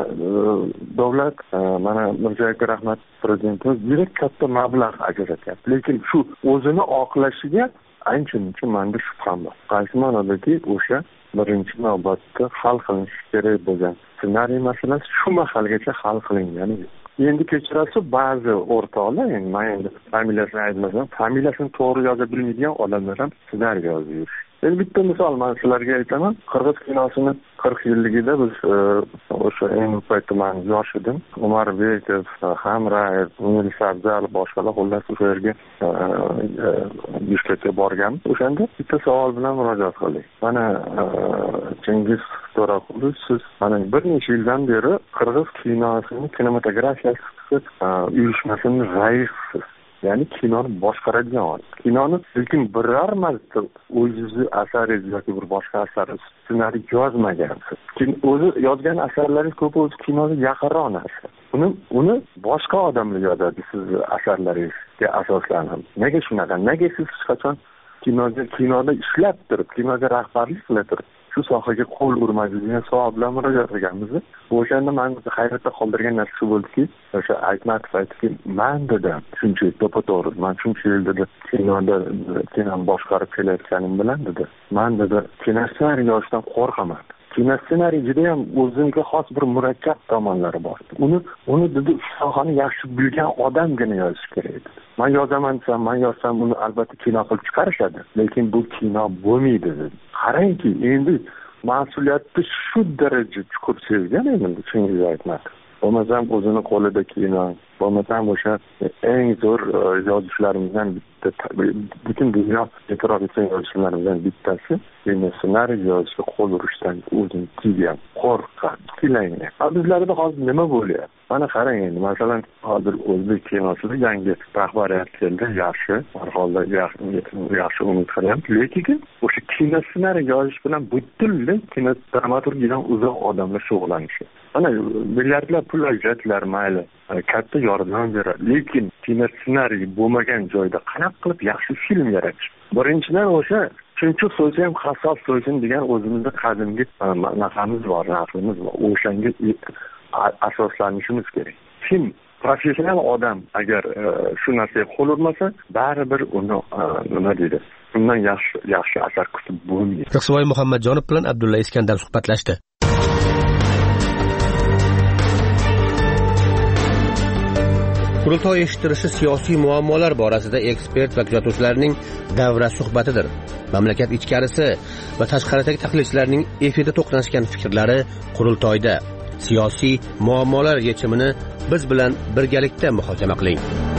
davlat, mana Mirziyoyevga rahmat, prezidentimiz juda katta mablag' ajratyapti. Lekin shu o'zini oqlashiga ancha-muncha menda shubham bor. Qaysi ma'nodaki, o'sha birinchi navbatda hal qilinishi kerak bo'lgan ssenariy masalasi shu mahalgacha hal qilingani yo'q. Endi kechirasiz, ba'zi o'rtoqlar, endi men endi familiyasini aytmasam, familiyasini to'g'ri yoza bilmaydigan odamlar ham ssenariy yozib yurish. Endi bitta misol men sizlarga aytaman. Qirg'iz kinosini qirq yilligida biz o'sha eng paytda men yosh edim. Umarbekov, Hamrayev, Umar Sabzal, boshqalar xullas o'sha yerga Bishkekka borgan. O'shanda bitta savol bilan murojaat qildik. Mana Chingiz To'raqulov, siz mana bir necha yildan beri qirg'iz kinosini kinematografiyasi uyushmasini raisiz. Ya'ni kinoni boshqaradigan odam. Kinoni lekin biror marta o'zingizni asaringiz yoki bir boshqa asar ssenariy yozmagansiz. Keyin o'zi yozgan asarlaringiz ko'p o'zi kinoga yaqinroq narsa. Uni uni boshqa odamlar yozadi sizni asarlaringizga asoslanib. Nega shunaqa? Nega siz hech qachon kinoga kinoda ishlab turib, kinoga rahbarlik qilib turib shu sohaga qo'l urmadingiz savol bilan murojaat qilganmiz. O'shanda meni hayratda qoldirgan narsa shu bo'ldiki, o'sha Aytmatov aytdiki, men dedim, shuncha to'g'ri, men shuncha yil dedi kinoda kino boshqarib kelayotganim bilan dedi, men dedi kinossenariy yozishdan qo'rqaman. Kino ssenariy juda ham o'ziga xos bir murakkab tomonlari bor. Uni uni dedi sohani yaxshi bilgan odamgina yozish kerak edi. Men yozaman desam, men yozsam uni albatta kino qilib chiqarishadi, lekin bu kino bo'lmaydi dedi. Qarangki, endi mas'uliyatni shu daraja chuqur sezgan endi Chingiz Aytmatov. Bo'lmasam o'zini qo'lida kino, bo'lmasam o'sha eng zo'r yozuvchilarimizdan bitta butun dunyo e'tirof etgan yozuvchilarimizdan bittasi yana ssenariy yozishga qo'l urishdan o'zini tiygan, qo'rqqan, qiynalgan. Bizlarda hozir nima bo'lyapti? Mana qarang endi, masalan, hozir o'zbek kinosida yangi rahbariyat keldi, yaxshi, har holda yaxshi umid qilyapti. Lekin o'sha kino ssenariy yozish bilan butunlay kino dramaturgiyadan uzoq odamlar shug'ullanishi. Mana milliardlab pul ajratlar mayli, katta yordam beradi. Lekin kino ssenariy bo'lmagan joyda qanaqa qilib yaxshi film yaratish? Birinchidan o'sha chunki so'zi ham qasos so'zin degan o'zimizda qadimgi naqamiz bor, naqlimiz bor. O'shanga asoslanishimiz kerak. Kim professional odam agar shu narsaga qo'l urmasa, baribir uni nima deydi? Undan yaxshi yaxshi asar kutib bo'lmaydi. Iqtisodiy Muhammadjonov bilan Abdulla Iskandar suhbatlashdi. Qurultoy eshittirishi siyosiy muammolar borasida ekspert va kuzatuvchilarning davra suhbatidir. Mamlakat ichkarisi va tashqaridagi tahlilchilarning efirda to'qnashgan fikrlari qurultoyda. Siyosiy muammolar yechimini biz bilan birgalikda muhokama qiling.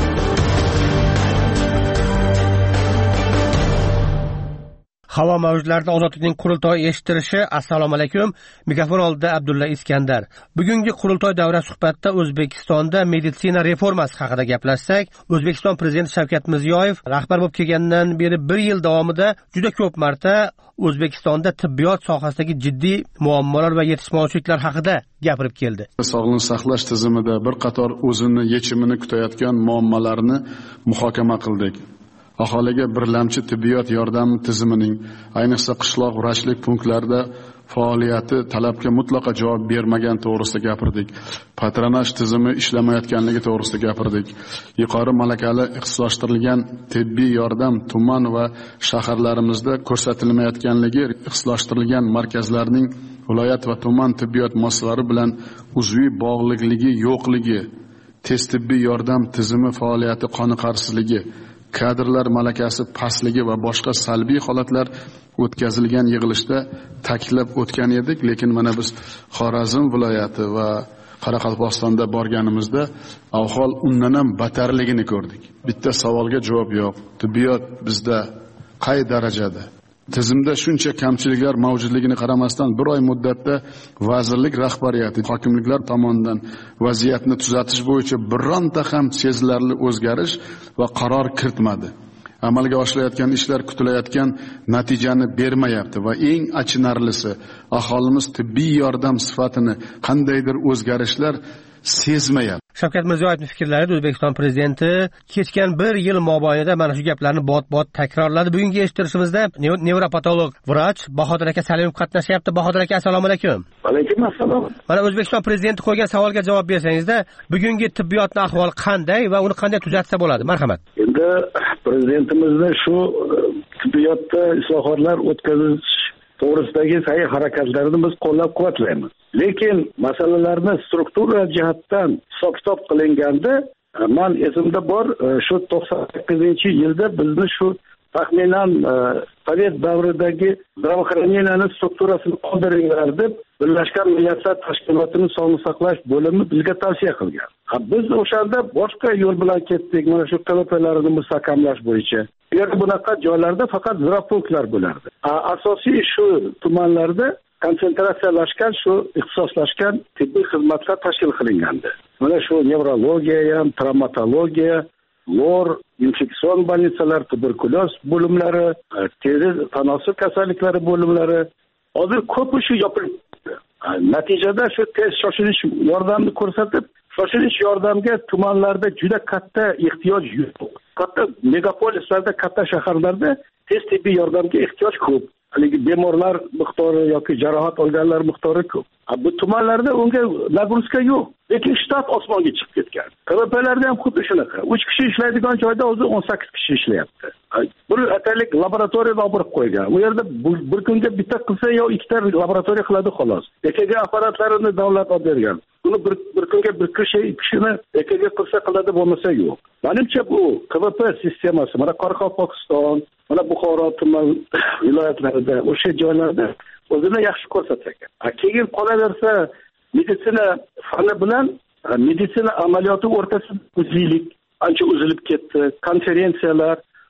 Havo mavjlarida ozodlikning qurultoy eshittirishi. Assalomu alaykum. Mikrofon oldida Abdulla Iskandar. Bugungi qurultoy davra suhbatda O'zbekistonda meditsina reformasi haqida gaplashsak, O'zbekiston prezidenti Shavkat Mirziyoyev rahbar bo'lib kelgandan beri bir yil davomida juda ko'p marta O'zbekistonda tibbiyot sohasidagi jiddiy muammolar va yetishmovchiliklar haqida gapirib keldi. Sog'liqni saqlash tizimida bir qator o'zini yechimini kutayotgan muammolarni muhokama qildik. Aholiga birlamchi tibbiyot yordami tizimining, ayniqsa qishloq vrachlik punktlarida faoliyati talabga mutlaqo javob bermagan to'g'risida gapirdik. Patronaj tizimi ishlamayotganligi to'g'risida gapirdik. Yuqori malakali ixtisoslashtirilgan tibbiy yordam tuman va shaharlarimizda ko'rsatilmayotganligi, ixtisoslashtirilgan markazlarning viloyat va tuman tibbiyot muassasalari bilan uzviy bog'liqligi yo'qligi, tez tibbiy yordam tizimi faoliyati qoniqarsizligi, kadrlar malakasi pastligi va boshqa salbiy holatlar o'tkazilgan yig'ilishda ta'kidlab o'tgan edik. Lekin mana biz Xorazm viloyati va Qoraqalpog'istonda borganimizda ahvol undan ham battarligini ko'rdik. Bitta savolga javob yo'q. Tibbiyot bizda qay darajada? Tizimda shuncha kamchiliklar mavjudligini qaramasdan bir oy muddatda vazirlik rahbariyati, hokimliklar tomonidan vaziyatni tuzatish bo'yicha bironta ham sezilarli o'zgarish va qaror kiritmadi. Amalga oshirilayotgan ishlar kutilayotgan natijani bermayapti va eng achinarlisi, aholimiz tibbiy yordam sifatini qandaydir o'zgarishlar sezmayapti. Shavkat Mirziyoyevning fikrlarida O'zbekiston prezidenti kechgan bir yil mobaynida mana shu gaplarni bot-bot takrorladi. Bugungi eshittirishimizda nevropatolog vrach Bahodir aka Salimov qatnashyapti. Bahodir aka, assalomu alaykum. Alaykum assalom. Mana O'zbekiston prezidenti qo'ygan savolga javob bersangizda, bugungi tibbiyotning ahvoli qanday va uni qanday tuzatsa bo'ladi? Marhamat. Endi prezidentimizning shu tibbiyotda islohotlar o'tkazish to'g'risidagi sa'y harakatlarini biz qo'llab-quvvatlaymiz. Lekin masalalarni struktura jihatdan hisob-kitob qilinganda, men esimda bor, shu to'qson sakkizinchi yilda bizni shu taxminan Sovet davridagi zdravохранениyaning strukturasini qoldiringlar deb Birlashgan Millatlar Tashkilotining sog'liqni saqlash bo'limi bizga tavsiya qilgan. Biz o'shanda boshqa yo'l bilan ketdik, mana shu K V P'larni mustahkamlash bo'yicha. Bu yerda bunaqa joylarda faqat zirapunktlar bo'lardi. Asosiy shu tumanlarda konsentratsiyalashgan, shu ixtisoslashgan tibbiy xizmatlar tashkil qilingandi. Mana shu nevrologiya ham, travmatologiya, lor, infeksion больницалар, tuberkuloz bo'limlari, teri tanosub kasalliklari bo'limlari hozir ko'pi shu yopilib. Natijada shu tez shoshilish yordamni ko'rsatib, shoshilish yordamga tumanlarda juda katta ehtiyoj yo'q. Katta megapolislarda, katta shaharlarda tez tibbiy yordamga ehtiyoj ko'p. Haligi bemorlar miqdori yoki jarohat olganlar miqdori ko'p. Bu tumanlarda unga nagruska yo'q. Lekin shtat osmonga chiqib ketgan. K V P'larda ham xuddi shunaqa. uch kishi ishlaydigan joyda hozir o'n sakkiz kishi ishlayapti. Bir atalik laboratoriya olib qo'ygan. U yerda bir kunga bitta qilsa yo ikkita laboratoriya qiladi xolos. E K G apparatlarini davlat olib bergan. Buni bir bir kunga bir kishi kishini E K G qilsa qiladi, bo'lmasa yo'q. Menimcha bu K V P sistemasi mana Qoraqalpog'iston, mana Buxoro tuman viloyatlarida, o'sha joylarda o'zini yaxshi ko'rsatgan. Keyin qolaversa meditsina fani bilan meditsina amaliyoti o'rtasida uziylik ancha uzilib ketdi. Konferensiyalar,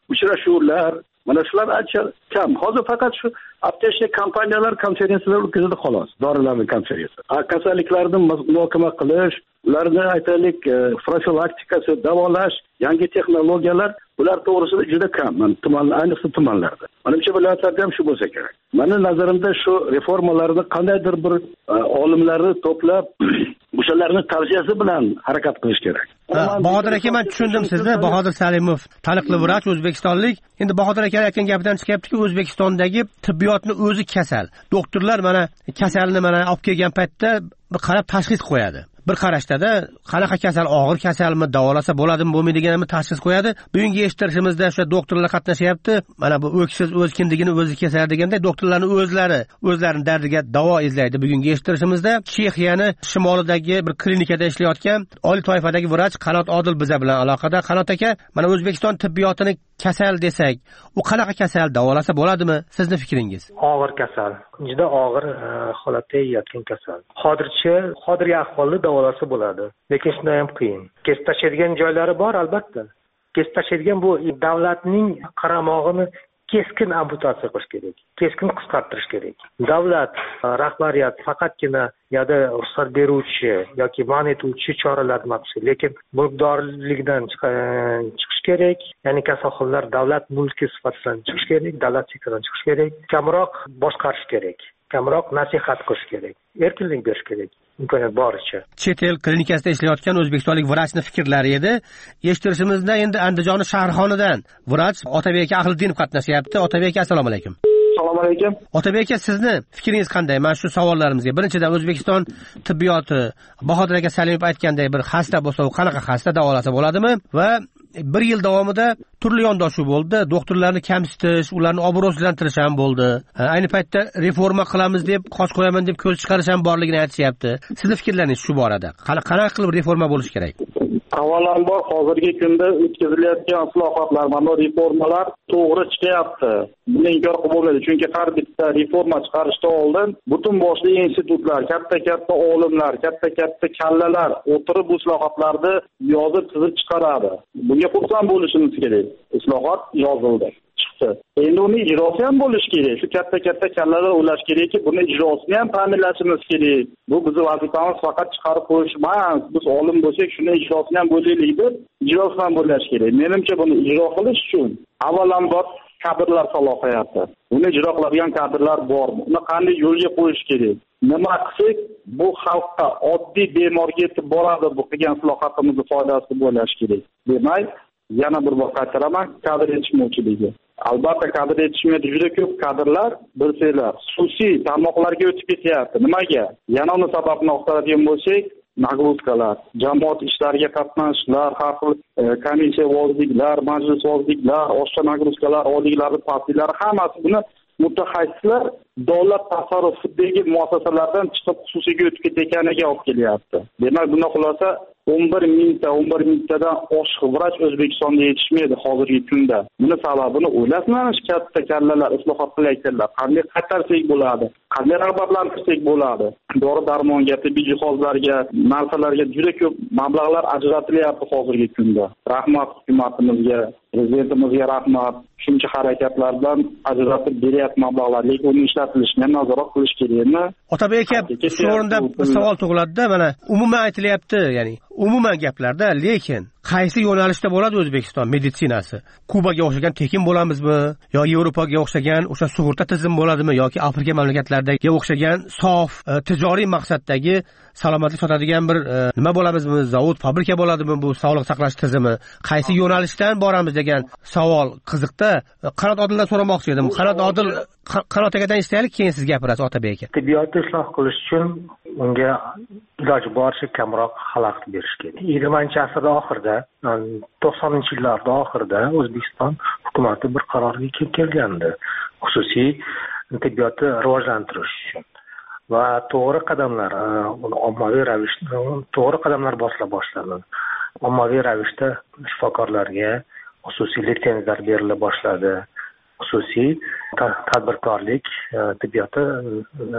uchrashuvlar, mana shular ancha kam. Hozir faqat shu aptechnik kompaniyalar konferensiyalar o'tkazadi xolos, dorilarning konferensiyasi. Kasalliklarni muhokama qilish, ularni aytaylik profilaktikasi, davolash, yangi texnologiyalar bular to'g'risida juda kam. Mana tuman, ayniqsa tumanlarda. Menimcha viloyatlarda ham shu bo'lsa kerak. Meni nazarimda shu reformalarni qandaydir bir olimlarni to'plab o'shalarni tavsiyasi bilan harakat qilish kerak. Bahodir aka, men tushundim sizni. Bahodir Salimov, taniqli vrach, o'zbekistonlik. Endi Bahodir aka aytgan gapidan chiqyaptiki, O'zbekistondagi tibbiyotni o'zi kasal. Doktorlar mana kasalni mana olib kelgan paytda bir qarab tashxis qo'yadi. Bir qarashda qanaqa kasal, og'ir kasalmi, davolasa bo'ladimi, bo'lmaydiganini tashxis qo'yadi. Bugungi eshittirishimizda o'sha doktorlar qatnashyapti. Mana bu o'ksiz o'z kindigini o'zi kesar deganda doktorlarning o'zlari o'zlarining dardiga davo izlaydi. Bugungi eshittirishimizda Chexiyani shimolidagi bir klinikada ishlayotgan oliy toifadagi vrach Qanot Odil biza bilan aloqada. Qanot aka, mana O'zbekiston tibbiyotini kasal desak, u qanaqa kasal, davolasa bo'ladimi? Sizning fikringiz? Og'ir kasal, juda og'ir holatda yotgan kasal. Hozircha hozirgi ahvolda davolasa bo'ladi, lekin shunda ham qiyin. Kesib tashlaydigan joylari bor albatta. Kesib tashlaydigan bu davlatning qaramog'ini keskin amputatsiya qilish kerak, keskin qisqartirish kerak. Davlat rahbariyat faqatgina yoda ruxsat beruvchi yoki man etuvchi choralarni maqsad, lekin mulkdorlikdan chiqish kerak, ya'ni kasalxonalar davlat mulki sifatida chiqish kerak, davlat sektoridan chiqish kerak, kamroq boshqarish kerak, kamroq nasihat qilish kerak, erkinlik berish kerak. Imkoniyat boricha. Chet el klinikasida ishlayotgan o'zbekistonlik vrachning fikrlari edi. Eshittirishimizda endi Andijon shahrxonidan vrach Otabek Ahliddinov qatnashyapti. Otabek aka, assalomu alaykum. Assalomu alaykum. Otabek aka, sizni fikringiz qanday? Mana shu savollarimizga. Birinchidan, O'zbekiston tibbiyoti Bahodir aka Salimov aytganday bir xasta bo'lsa, u qanaqa xasta, davolasa bo'ladimi? Va bir yil davomida turli yondashuv bo'ldi. Doktorlarni kamsitish, ularni obro'sizlantirish ham bo'ldi. Ayni paytda reforma qilamiz deb, qosh qo'yaman deb ko'z chiqarish ham borligini aytishyapti. Sizning fikrlaringiz shu borada? Qanaqa qilib reforma bo'lishi kerak? Avvalambor hozirgi kunda o'tkazilayotgan islohotlar, mana reformalar to'g'ri chiqyapti. Buni inkor qilib bo'lmaydi, chunki har bitta reforma chiqarishdan oldin butun boshli institutlar, katta-katta olimlar, katta-katta kallalar o'tirib bu islohotlarni yozib chizib chiqaradi. Bunga xursand bo'lishimiz kerak. Islohot yozildi, chiqdi. Endi uni ijrosi ham bo'lishi kerak. Shu katta-katta kallalar o'ylash kerakki, buni ijrosini ham ta'minlashimiz kerak. Bu bizning vazifamiz faqat chiqarib qo'yish emas. Biz olim bo'lsak, shuni ijrosini ham bo'laylik deb, ijrosi ham bo'lishi kerak. Menimcha buni ijro qilish uchun avvalambor kadrlar salohiyati. Uni ijro qiladigan kadrlar bormi? Uni qanday yo'lga qo'yish kerak? Nima qilsak bu xalqqa, oddiy bemorga yetib boradi, bu qilgan islohotimizni foydasi bo'lishi kerak. Demak, yana bir bor qaytaraman, kadr yetishmovchiligi. Albatta kadr yetishmaydi, juda ko'p kadrlar bilsanglar, xususiy tarmoqlarga o'tib ketyapti. Nimaga? Yana uni sababini axtaradigan bo'lsak, nagruzkalar, jamoat ishlariga qatnashishlar, har xil komissiyavozliklar, majlisvozliklar, oshcha nagruzkalar, oyliklari, pasliklari, hammasi buni mutaxassislar davlat tasarrufidagi muassasalardan chiqib xususiyga o'tib ketayotganiga olib kelyapti. Demak, bundan xulosa o'n bir mingta, o'n bir mingtadan oshiq vrach O'zbekistonda yetishmaydi hozirgi kunda. Buni sababini o'ylasizlarmi, katta kallalar islohot qilayotganlar? Qanday qaytarsak bo'ladi? Qanday rag'batlantirsak bo'ladi? Dori-darmonga, tibbiy jihozlarga, narsalarga juda ko'p mablag'lar ajratilyapti hozirgi kunda. Rahmat hukumatimizga, prezidentimizga rahmat. Shuncha harakatlardan ajratib beryapti mablag'lar, lekin uni ishlatilishini nazorat qilish kerakmi? Otabek aka, shu o'rinda bir savol tug'iladi-da, mana umuman aytilyapti, ya'ni umuman gaplarda, lekin qaysi yo'nalishda bo'ladi O'zbekiston meditsinasi? Kubaga o'xshagan tekin bo'lamizmi, yo Yevropaga o'xshagan o'sha sug'urta tizimi bo'ladimi, yoki Afrika mamlakatlaridagi o'xshagan sof tijoriy maqsaddagi salomatlik sotadigan bir nima bo'lamizmi, zavod, fabrika bo'ladimi bu sog'liq saqlash tizimi? Qaysi yo'nalishdan boramiz degan savol qiziqda. Qanot Odildan so'ramoqchi edim. Qanot Odil, Qanot akadan eshitaylik, keyin siz gapirasiz, Otabek aka. Tibbiyotni isloh qilish uchun unga iloji boricha kamroq xalaqit berish kerak. yigirmanchi asrda oxirida, to'qsoninchi yillarda oxirida O'zbekiston hukumati bir qarorga kelgandi. Xususiy tibbiyotni rivojlantirish uchun. Va to'g'ri qadamlar, uni ommaviy ravishda to'g'ri qadamlar bosila boshlandi. Ommaviy ravishda shifokorlarga xususiy litsenziyalar berila boshladi. Xususiy tadbirkorlik tibbiyoti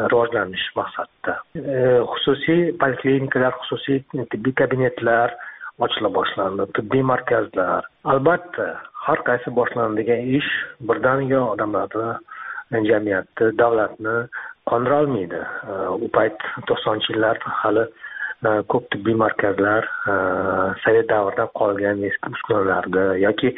rivojlanish maqsadida. Xususiy poliklinikalar, xususiy tibbiy kabinetlar, ochila boshlandi, tibbiy markazlar. Albatta, har qaysi boshlanadigan ish birdaniga odamlarni, jamiyatni, davlatni qondira olmaydi. U payt to'qsoninchi yillar hali ko'p tibbiy markazlar sovet davridan qolgan eski uskunalarda yoki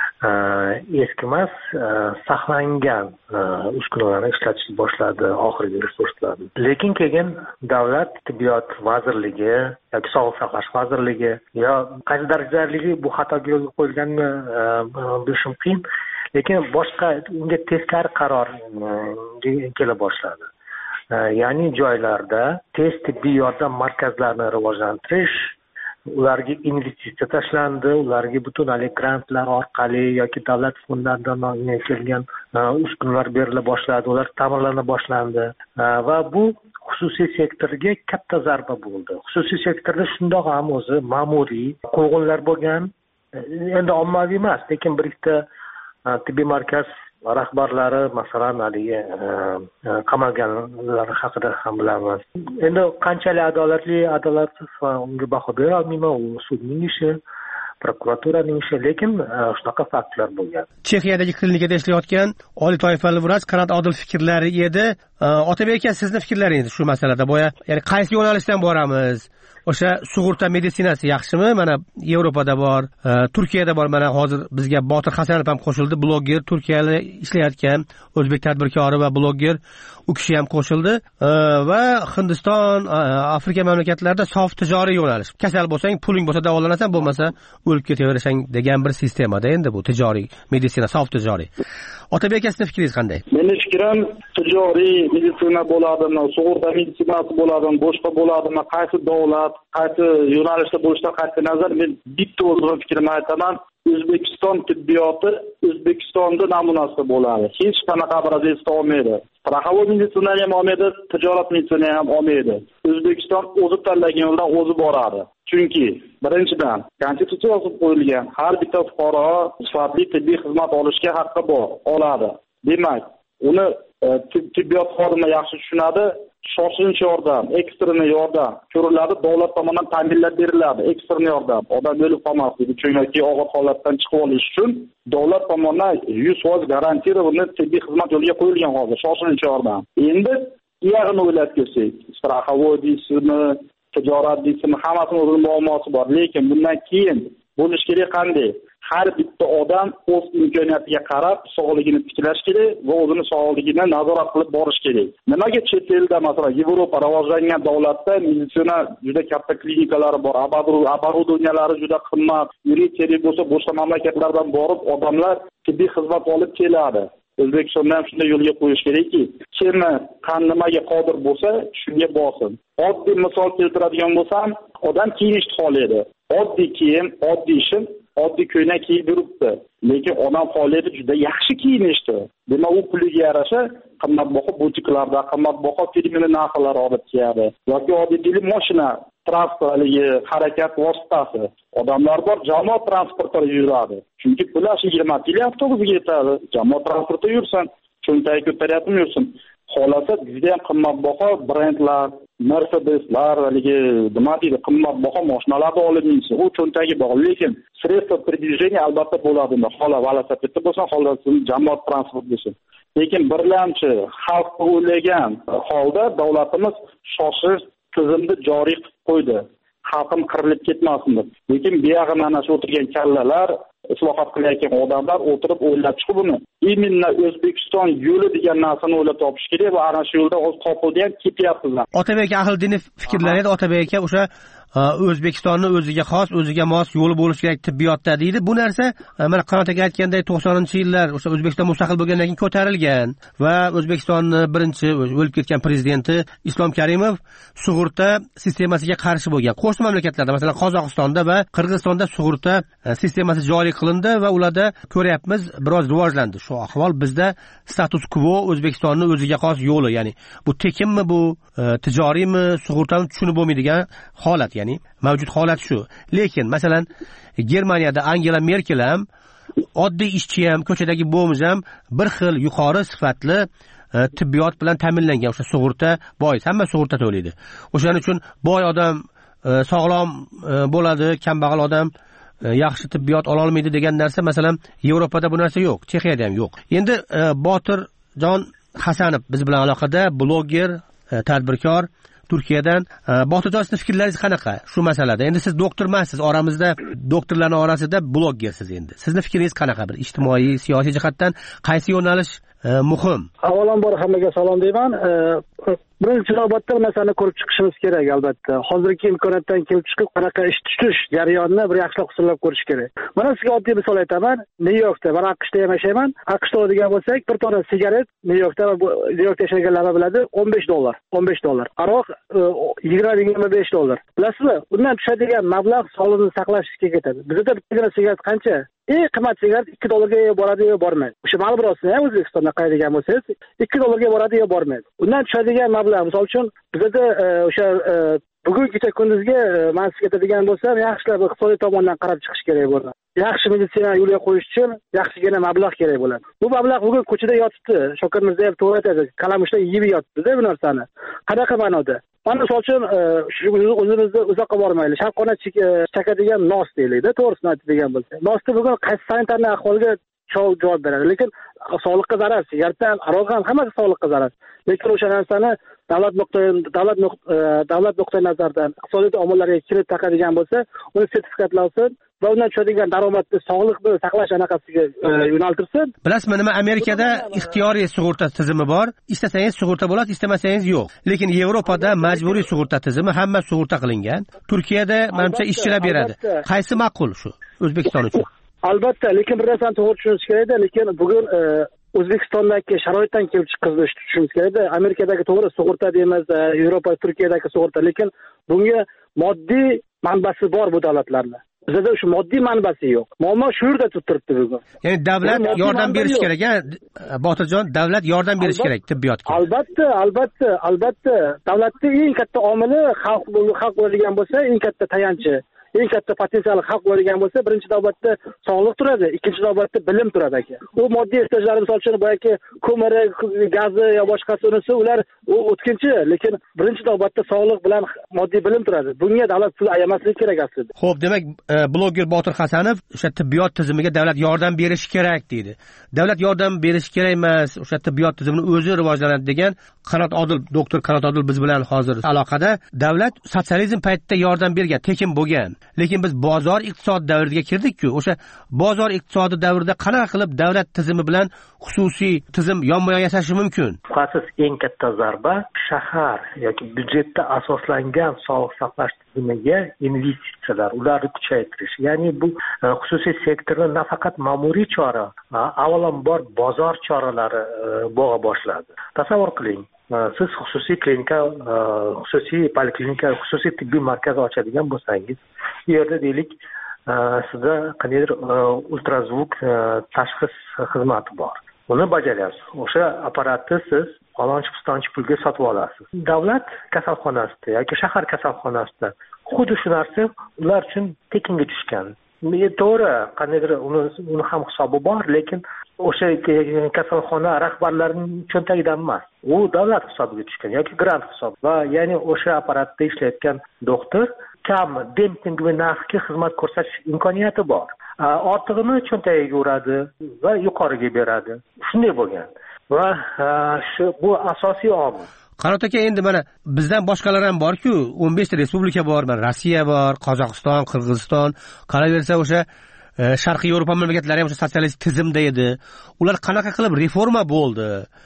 eskimas saqlangan uskunalarni ishlatishni boshladi oxirgi resurslarni. Lekin keyin davlat tibbiyot vazirligi yoki sog'liqni saqlash vazirligi yo qaysi darajadaligi bu xatoga yo'l qo'yilganmi bilishim qiyin, lekin boshqa unga teskari qaror kela boshladi. Ya'ni joylarda tez tibbiy yordam markazlarini rivojlantirish, ularga investitsiya tashlandi, ularga butunlay grantlar orqali yoki davlat fondlaridan kelgan uskunalar berila boshladi, ular ta'mirlana boshlandi va bu xususiy sektorga katta zarba bo'ldi. Xususiy sektorda shundoq ham o'zi ma'muriy qo'g'inlar bo'lgan, endi ommaviy emas, lekin bir ikkita tibbiy markaz rahbarlari masalan haligi qamalganlar haqida ham bilamiz. Endi qanchalik adolatli, adolatsiz va unga baho bera olmayman, u sudning ishi, prokuraturaning ishi, lekin shunaqa faktlar bo'lgan. Chexiyadagi klinikada ishlayotgan oliy toifali vrach Qanot Odil fikrlari edi. Otabek aka, sizni fikrlaringiz shu masalada boya, ya'ni qaysi yo'nalishdan boramiz? O'sha sug'urta meditsinasi yaxshimi? Mana Yevropada bor, Turkiyada bor. Mana hozir bizga Botir Hasanov ham qo'shildi, bloger, Turkiyada ishlayotgan o'zbek tadbirkori va bloger, u kishi ham qo'shildi va Hindiston, Afrika mamlakatlarida sof tijoriy yo'nalish. Kasal bo'lsang, puling bo'lsa davolanasan, bo'lmasa o'lib ketaverasang degan bir sistemada endi bu tijoriy meditsina, sof tijoriy. Otabek aka, sizning fikringiz qanday? Mening fikrim, tijoriy meditsina bo'ladimi, sug'urta meditsinasi bo'ladimi, boshqa bo'ladimi, qaysi davlat, qaysi yo'nalishda bo'lishidan qat'iy nazar men bitta o'zim fikrimni aytaman. O'zbekiston tibbiyoti O'zbekistonda namunasida bo'ladi. Hech qanaqa obrazda olmaydi. Straxovoy meditsina ham olmaydi, tijorat meditsina ham olmaydi. O'zbekiston o'zi tanlagan yo'ldan o'zi boradi. Chunki birinchidan konstitutsiya yozib qo'yilgan, har bitta fuqaro sifatli tibbiy xizmat olishga haqqi bor, oladi. Demak, uni tibbiyot xodimi yaxshi tushunadi. Shoshilinch yordam, ekstren yordam ko'riladi, davlat tomonidan ta'minlab beriladi. Ekstren yordam odam o'lib qolmasligi uchun yoki og'ir holatdan chiqib olish uchun davlat tomonidan yuz foiz garantiyada uni tibbiy xizmat yo'liga qo'yilgan hozir shoshilinch yordam. Endi iyag'ini o'ylab kelsak, straxovoy deysizmi, tijorat deysizmi, hammasini o'zining muammosi bor. Lekin bundan keyin bo'lish kerak qanday? Har bitta odam o'z imkoniyatiga qarab sog'ligini tiklash kerak va o'zini sog'ligini nazorat qilib borish kerak. Nimaga chet elda, masalan, Yevropa rivojlangan davlatda meditsina juda katta klinikalari bor, оборудованиялari juda qimmat, yirik kerak bo'lsa boshqa mamlakatlardan borib odamlar tibbiy xizmat olib keladi. O'zbekistonda ham shunday yo'lga qo'yish kerakki, kimni qan nimaga qodir bo'lsa, shunga borsin. Oddiy misol keltiradigan bo'lsam, odam kiyinishni xohlaydi. Oddiy kiyim, oddiy shim, oddiy ko'ylak kiyib yuribdi. Lekin odam xohlaydi juda yaxshi kiyinishdi. Demak, u puliga yarasha qimmatbaho butiklarda, qimmatbaho firmali narsalar olib kiyadi. Yoki oddiy mashina, transportligi, harakat vositasi. Odamlar bor, jamoat transportida yuradi. Chunki puli yigirma yil avtobusga yetadi. Jamoat transportida yursin, cho'ntagi ko'taryapmi yursin. Xolasa juda ham qimmatbaho brendlar, Mercedeslar, haligi nima deydi, qimmatbaho mashinalarni olib minsa, u cho'ntagi bor. Lekin sredstva передвижения albatta bo'ladi. Xola velosipedda bo'lsa, xolasi jamoat transport bo'lsin. Lekin birlamchi xalqni o'ylagan holda davlatimiz shoshish tizimni joriy qilib qo'ydi. Xalqim qirilib ketmasin deb. Lekin bu yog'i mana shu o'tirgan kallalar, islohot qilayotgan odamlar o'tirib o'ylab chiqib buni именно O'zbekiston yo'li degan narsani o'ylab topish kerak va ana shu yo'lda o'z topildi ham ketyapmiz. Otabek Ahildinov fikrlari, Otabek aka o'sha O'zbekistonni o'ziga xos, o'ziga mos yo'li bo'lishi kerak tibbiyotda deydi. Bu narsa mana Qanot aka aytganday to'qsoninchi yillar o'sha O'zbekiston mustaqil bo'lgandan keyin ko'tarilgan va O'zbekistonning birinchi o'lib ketgan prezidenti Islom Karimov sug'urta sistemasiga qarshi bo'lgan. Qo'shni mamlakatlarda, masalan, Qozog'istonda va Qirg'izistonda sug'urta sistemasi joriy qilindi va ularda ko'ryapmiz biroz rivojlandi. Shu ahvol bizda status quo, O'zbekistonning o'ziga xos yo'li, ya'ni bu tekinmi, bu tijoriymi, sug'urtani tushunib bo'lmaydigan holat. Ya'ni mavjud holat shu. Lekin masalan Germaniyada Angela Merkel ham oddiy ishchi ham, ko'chadagi bo'miz ham bir xil yuqori sifatli tibbiyot bilan ta'minlangan. O'sha sug'urta boy, hamma sug'urta to'laydi. O'shaning uchun boy odam sog'lom bo'ladi, kambag'al odam yaxshi tibbiyot ola olmaydi degan narsa masalan Yevropada bu narsa yo'q, Chexiyada ham yo'q. Endi Botirjon Hasanov biz bilan aloqada, bloger, tadbirkor Turkiyadan. Botirjon, sizning fikrlaringiz qanaqa shu masalada? Endi siz doktor emassiz, oramizda doktorlarning orasida bloggersiz. Endi sizning fikringiz qanaqa? Bir ijtimoiy, siyosiy jihatdan qaysi yo'nalish muhim? Avvalambor hammaga salom deyman. Birinchi navbatda narsani ko'rib chiqishimiz kerak albatta. Hozirgi imkoniyatdan kelib chiqib qanaqa ish tutish jarayonini bir yaxshilab hisoblab ko'rish kerak. Mana sizga oddiy misol aytaman. Nyu-Yorkda, men AQShda ham yashayman. AQShda oladigan bo'lsak, bir tona sigaret Nyu-Yorkda va Nyu-Yorkda yashaganlar biladi, o'n besh dollar, o'n besh dollar. Aroq yigirma yigirma besh dollar. Bilasizmi? Undan tushadigan mablag' sog'liqni saqlashga ketadi. Bizda bitta sigaret qancha? Eng qimmat sigaret ikki dollarga boradi yo bormaydi. O'sha Marlborosini ham O'zbekistonda qaydigan bo'lsangiz, ikki dollarga boradi yo bormaydi. Undan tushadigan mablag', misol uchun bizda o'sha bugungacha kunduzga men sizga aytadigan bo'lsam, yaxshilab iqtisodiy tomondan qarab chiqish kerak bo'ladi. Yaxshi meditsina yo'lga qo'yish uchun yaxshigina mablag' kerak bo'ladi. Bu mablag' bugun ko'chada yotibdi. Shavkat Mirziyoyev to'g'ri aytadi, kalamushlar yeb yotibdi bu narsani. Qanaqa ma'noda? Mana misol uchun o'zimizni uzoqqa bormaylik. Sharqona chakadigan nos deylik-da, to'g'risini aytadigan bo'lsak. Nosni bugun qaysi sanitarniy ahvolga javob beradi, lekin sog'liqqa zarar, sigaretdan, aroq ham hammasi sog'liqqa zarar. Lekin o'sha narsani davlat nuqtai davlat davlat nuqtai nazaridan iqtisodiy omillarga kirib taqadigan bo'lsa, uni sertifikatlansin va undan tushadigan daromadni sog'liqni saqlash anaqasiga yo'naltirsin. Bilasizmi, nima Amerikada ixtiyoriy sug'urta tizimi bor. Istasangiz sug'urta bo'ladi, istamasangiz yo'q. Lekin Yevropada majburiy sug'urta tizimi, hamma sug'urta qilingan. Turkiyada menimcha ishchilar beradi. Qaysi ma'qul shu O'zbekiston uchun? Albatta, lekin bir narsani to'g'ri tushunish kerak-da, lekin bugun O'zbekistondagi sharoitdan kelib chiqqanini tushunishimiz kerak-da. Amerikadagi to'g'ri sug'urta deymiz, Yevropa, Turkiyadagi sug'urta, lekin bunga moddiy manbasi bor bu davlatlarning. Bizda shu moddiy manbasi yo'q. Muammo shu yerda turibdi bugun. Ya'ni davlat yordam berish kerak, a Botirjon, davlat yordam berish kerak tibbiyotga. Albatta, albatta, albatta. Davlatning eng katta omili xalq xalq bo'ladigan bo'lsa, eng katta tayanchi, eng katta potensial xalq bo'ladigan bo'lsa, birinchi navbatda sog'liq turadi, ikkinchi navbatda bilim turadi aka. U moddiy ehtiyojlar, misol uchun boyagi ko'miri, gazi yo boshqasi unisi, ular o'tkinchi, lekin birinchi navbatda sog'liq bilan moddiy bilim turadi. Bunga davlat pul ayamasligi kerak aslida. Xo'p, demak, bloger Botir Hasanov o'sha tibbiyot tizimiga davlat yordam berishi kerak deydi. Davlat yordam berishi kerak emas, o'sha tibbiyot tizimini o'zi rivojlanadi degan Qanot Odil, doktor Qanot Odil biz bilan hozir aloqada. Davlat sotsializm paytida yordam bergan, tekin bo'lgan. Lekin biz bozor iqtisod davriga kirdik-ku. O'sha bozor iqtisodi davrida qanaqa qilib davlat tizimi bilan xususiy tizim yonma-yon yashashi mumkin? Shubhasiz eng katta zarba shahar yoki byudjetda asoslangan sog'liq saqlash tizimiga investitsiyalar, ularni kuchaytirish. Ya'ni bu xususiy sektorda nafaqat ma'muriy chora, avvalambor bozor choralari bo'g'a boshladi. Tasavvur qiling, siz xususiy klinika, xususiy poliklinika, xususiy tibbiy markaz ochadigan bo'lsangiz, bu yerda deylik, sizda qandaydir ultrazvuk tashxis xizmati bor. Uni bajarasiz. O'sha apparatni siz falonchi-pistonchi pulga sotib olasiz. Davlat kasalxonasida yoki shahar kasalxonasida xuddi shu narsa ular uchun tekinga tushgan. To'g'ri, qandaydir uni uni ham hisobi bor, lekin o'sha kasalxona rahbarlarining cho'ntagidan emas. U davlat hisobiga tushgan yoki grant hisobi. Va ya'ni o'sha apparatda ishlayotgan doktor kam dempingli narxga xizmat ko'rsatish imkoniyati bor. Ortig'ini cho'ntagiga uradi va yuqoriga beradi. Shunday bo'lgan. Va shu bu asosiy omil. Qanot aka, endi mana bizdan boshqalar ham bor-ku, o'n beshta respublika bor, mana Rossiya bor, Qozog'iston, Qirg'iziston, qolaversa o'sha Sharqiy Yevropa mamlakatlari ham o'sha sotsialist tizimda edi. Ular qanaqa qilib reforma bo'ldi?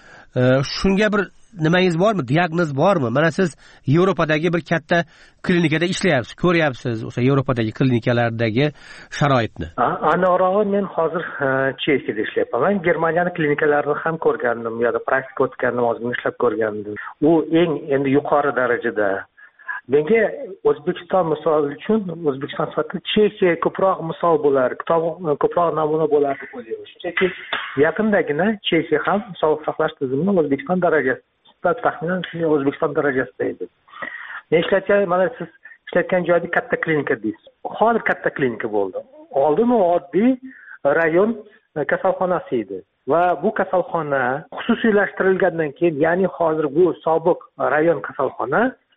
Shunga bir nimangiz bormi? Diagnoz bormi? Mana siz Yevropadagi bir katta klinikada ishlayapsiz, ko'ryapsiz o'sha Yevropadagi klinikalardagi sharoitni. Aniqrog'i, men hozir Chexiyada ishlayapman. Men Germaniyani klinikalarini ham ko'rgandim, yo'da praktika o'tgandim, ozgina ishlab ko'rgandim. U eng endi yuqori darajada. Menga O'zbekiston misoli uchun, O'zbekiston sifatida Chexiya ko'proq misol bo'lar, ko'proq namuna bo'lar deb o'ylayman. Chunki yaqindagina Chexiya ham sog'liq saqlash tizimini O'zbekiston darajasida, taxminan O'zbekiston darajasida edi. Men ishlatgan, mana siz ishlatgan joyda katta klinika deysiz. Hozir katta klinika bo'ldi. Oldin u oddiy rayon kasalxonasi edi. Va bu kasalxona xususiylashtirilgandan keyin, ya'ni hozir bu sobiq rayon kasalxona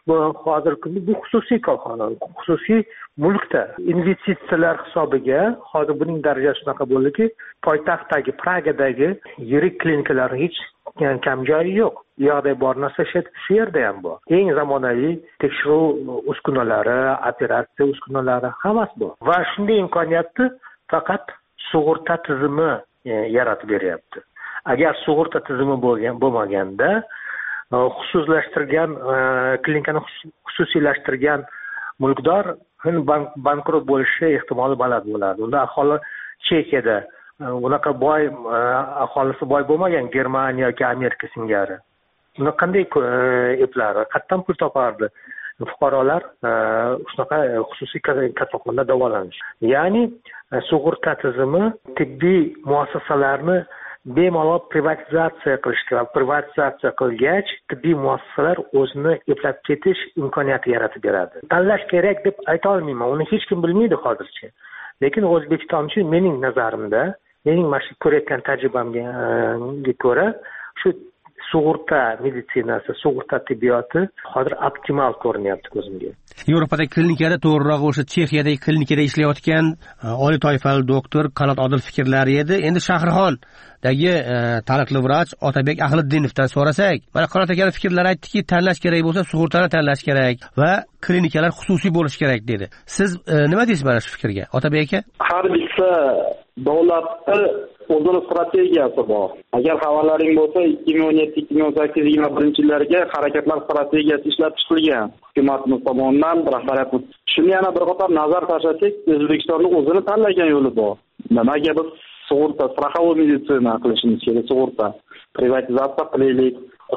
bu hozirgi bu xususiy korxona, xususiy mulkda investitsiyalar hisobiga hozir buning darajasi shunaqa bo'ldiki, poytaxtdagi Pragadagi yirik klinikalar hech kam joyi yo'q. U yoqda bor narsa shu yerda ham bor. Eng zamonaviy tekshiruv uskunalari, operatsiya uskunalari hammasi bor. Va shunday imkoniyatni faqat sug'urta tizimi yaratib beryapti. Agar sug'urta tizimi bo'lgan bo'lmaganda, xususlashtirgan klinikani xususiylashtirgan mulkdor bankrot bo'lishi ehtimoli baland bo'ladi. Unda aholi Chexiyada unaqa boy aholisi boy bo'lmagan Germaniya yoki Amerika singari. Uni qanday eplari, qayerdan pul topardi? Fuqarolar shunaqa xususiy kasalxonada davolanish. Ya'ni sug'urta tizimi tibbiy muassasalarni bemalol privatizatsiya qilish kerak. Privatizatsiya qilgach, tibbiy muassasalar o'zini eplab ketish imkoniyati yaratib beradi. Tanlash kerak deb ayta olmayman, uni hech kim bilmaydi hozircha. Lekin O'zbekiston uchun mening nazarimda, mening mana shu ko'rayotgan tajribamga ko'ra, shu sug'urta meditsinasi, sug'urta tibbiyoti hozir optimal ko'rinyapti ko'zimga. Yevropada klinikada, to'g'riroq o'sha Chexiyadagi klinikada ishlayotgan oliy toifali doktor Qanot Odil fikrlari edi. Endi Shahrixondagi taniqli vrach Otabek Ahliddinevdan so'rasak, mana Qanot aka fikrlari aytdiki, tanlash kerak bo'lsa sug'urtani tanlash kerak va klinikalar xususiy bo'lishi kerak dedi. Siz nima deysiz mana shu fikrga, Otabek aka? Har bitta davlatda o'zini strategiyasi bor. Agar xabarlaring bo'lsa, ikki ming o'n yetti ikki ming o'n sakkiz yigirma birinchi yillarga harakatlar strategiyasi ishlab chiqilgan hukumatimiz tomonidan, rahbariyatimiz. Shuni yana bir qator nazar tashlasak, O'zbekistonning o'zini tanlagan yo'li bor. Nimaga biz sug'urta, straxovoy meditsina qilishimiz kerak, sug'urta, privatizatsiya qilaylik,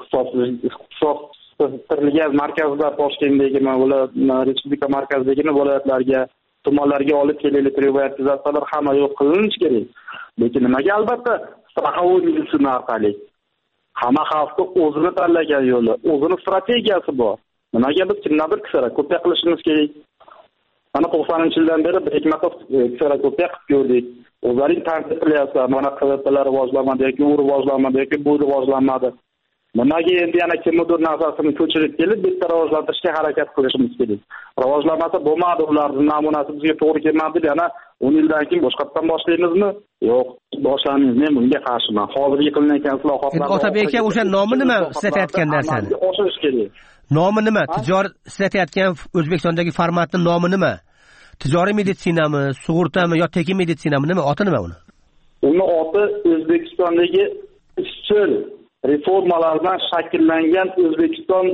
ixtisoslashtirilgan markazlar Toshkentdagi, mana respublika markazidagi viloyatlarga, tumanlarga olib kelaylik, privatizatsiyalar hamma yo'q qilinishi kerak. Lekin nimaga albatta straxovoy meditsina orqali? Hamma xalqning o'zini tanlagan yo'li, o'zini strategiyasi bor. Nimaga biz kimnadir kisara ko'pay qilishimiz kerak? Mana to'qsoninchi yildan beri Bekmatov kisara ko'pay qilib ko'rdik. O'zlaring tanqid qilyapsizlar, mana qilibdilar rivojlanmadi yoki u rivojlanmadi yoki bu rivojlanmadi. Nimaga endi yana kimdir narsasini ko'chirib kelib, bitta rivojlantirishga harakat qilishimiz kerak. Rivojlanmasa bo'lmadi, ularning namunasi bizga to'g'ri kelmadi, yana o'n yildan keyin boshqatdan boshlaymizmi? Yo'q, boshlamaymiz. Men bunga qarshiman. Hozirgi qilinayotgan islohotlar. Otabek aka, o'sha nomi nima sizayotgan narsani? Oshirish kerak. Nomi nima? Tijoriy sizayotgan O'zbekistondagi formatning nomi nima? Tijoriy meditsinami, sug'urtami yo tekin meditsinami, nima? Oti nima uni? Uni oti O'zbekistondagi izchil reformalardan shakllangan O'zbekiston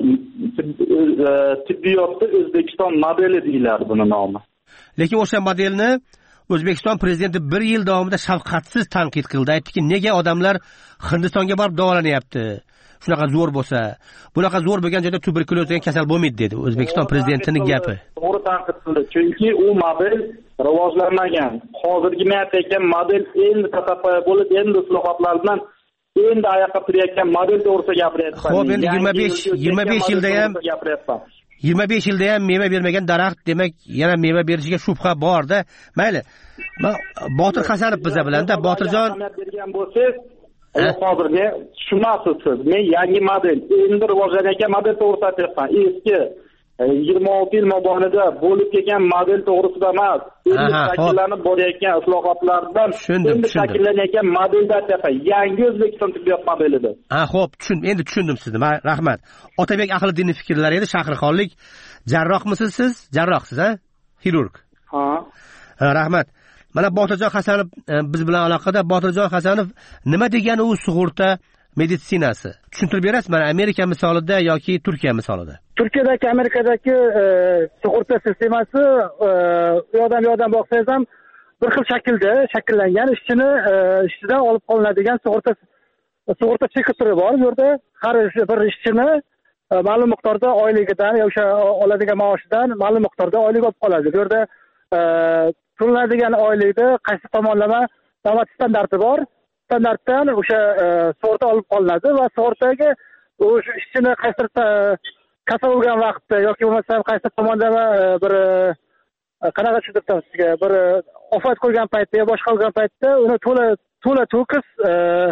tibbiyotda O'zbekiston modeli deyiladi buni nomi. Lekin o'sha modelni O'zbekiston prezidenti bir yil davomida shafqatsiz tanqid qildi. Aytdiki, nega odamlar Hindistonga borib davolanyapti? Shunaqa zo'r bo'lsa, bunaqa zo'r bo'lgan joyda tuberkuloz degan kasal bo'lmaydi dedi O'zbekiston prezidentining gapi. To'g'ri tanqid qildi. Chunki u model rivojlanmagan. Hozirgi men aytayotgan model endi tatapoya bo'lib, endi islohotlar bilan endi oyoqqa turayotgan model to'g'risida gapiryapman. Xo'p, endi yigirma besh yigirma besh yilda ham yigirma besh yilda ham meva bermagan daraxt, demak, yana meva berishiga shubha bor-da. Mayli. Botir Hasanov biza bilan-da, Botirjon bergan bo'lsangiz, hozirga tushunasiz siz. Men yangi model, endi rivojlanayotgan model to'g'risida aytyapman. Eski yigirma olti yil mobaynida bo'lib kelgan model to'g'risida emas. Endi shakllanib borayotgan islohotlardan endi shakllanayotgan modelda aytyapman. Yangi O'zbekiston tibbiyot modelida. Ha, xo'p, tushun, endi tushundim sizni. Rahmat. Otabek Ahliddinov fikrlari edi. Shahrixonlik jarrohmisiz siz? Jarrohsiz, ha? Xirurg. Ha. Rahmat. Mana Botirjon Hasanov biz bilan aloqada. Botirjon Hasanov nima degani u sug'urta meditsinasi? Tushuntirib berasiz mana Amerika misolida yoki Turkiya misolida? Turkiyadagi, Amerikadagi sug'urta sistemasi u yoqdan bu yoqdan boqsangiz ham bir xil shaklda shakllangan, ishchini ishchidan olib qolinadigan sug'urta sug'urta cheki turi bor. Bu yerda har bir ishchini ma'lum miqdorda oyligidan yoki o'sha oladigan maoshidan ma'lum miqdorda oylik olib qoladi. Bu yerda to'lanadigan oylikda qaysi tomonlama davlat standarti bor. Standartdan o'sha sug'urta olib qolinadi va sug'urtaga o'sha ishchini qaysi kasal bo'lgan vaqtda yoki bo'lmasam qaysi tomonlama bir qanaqa tushuntirib sizga bir ofat qo'ygan paytda yo boshqa bo'lgan paytda uni to'la to'la to'kis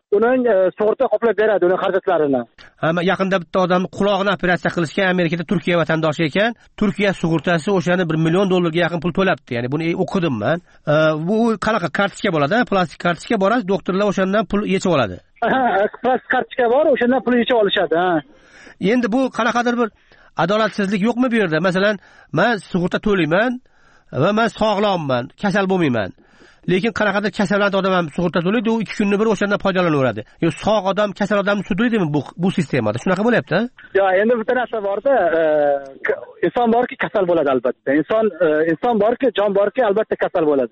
uning sug'urta qoplab beradi uning xarajatlarini. Yaqinda bitta odam qulog'ini operatsiya qilishgan Amerikada Turkiya vatandoshi ekan. Turkiya sug'urtasi o'shani bir million dollarga yaqin pul to'labdi. Ya'ni buni o'qidim men. Bu qanaqa kartochka bo'ladi? Plastik kartochka borasiz, doktorlar o'shandan pul yechib oladi. Ha, plastik kartochka bor, o'shandan pul yechib olishadi. Ha. Endi bu qanaqadir bir adolatsizlik yo'qmi bu yerda? Masalan, men sug'urta to'layman va men sog'lomman, kasal bo'lmayman. Lekin qanaqadir kasallangan odam ham sug'urta to'laydi, u ikki kunni bir o'shandan foydalanaveradi. Yo, sog' odam kasal odamni sudlaydimi bu bu sistemada? Shunaqa bo'lyapti-a? Yo, endi bitta narsa borda, inson borki kasal bo'ladi albatta. Inson inson borki, jon borki albatta kasal bo'ladi.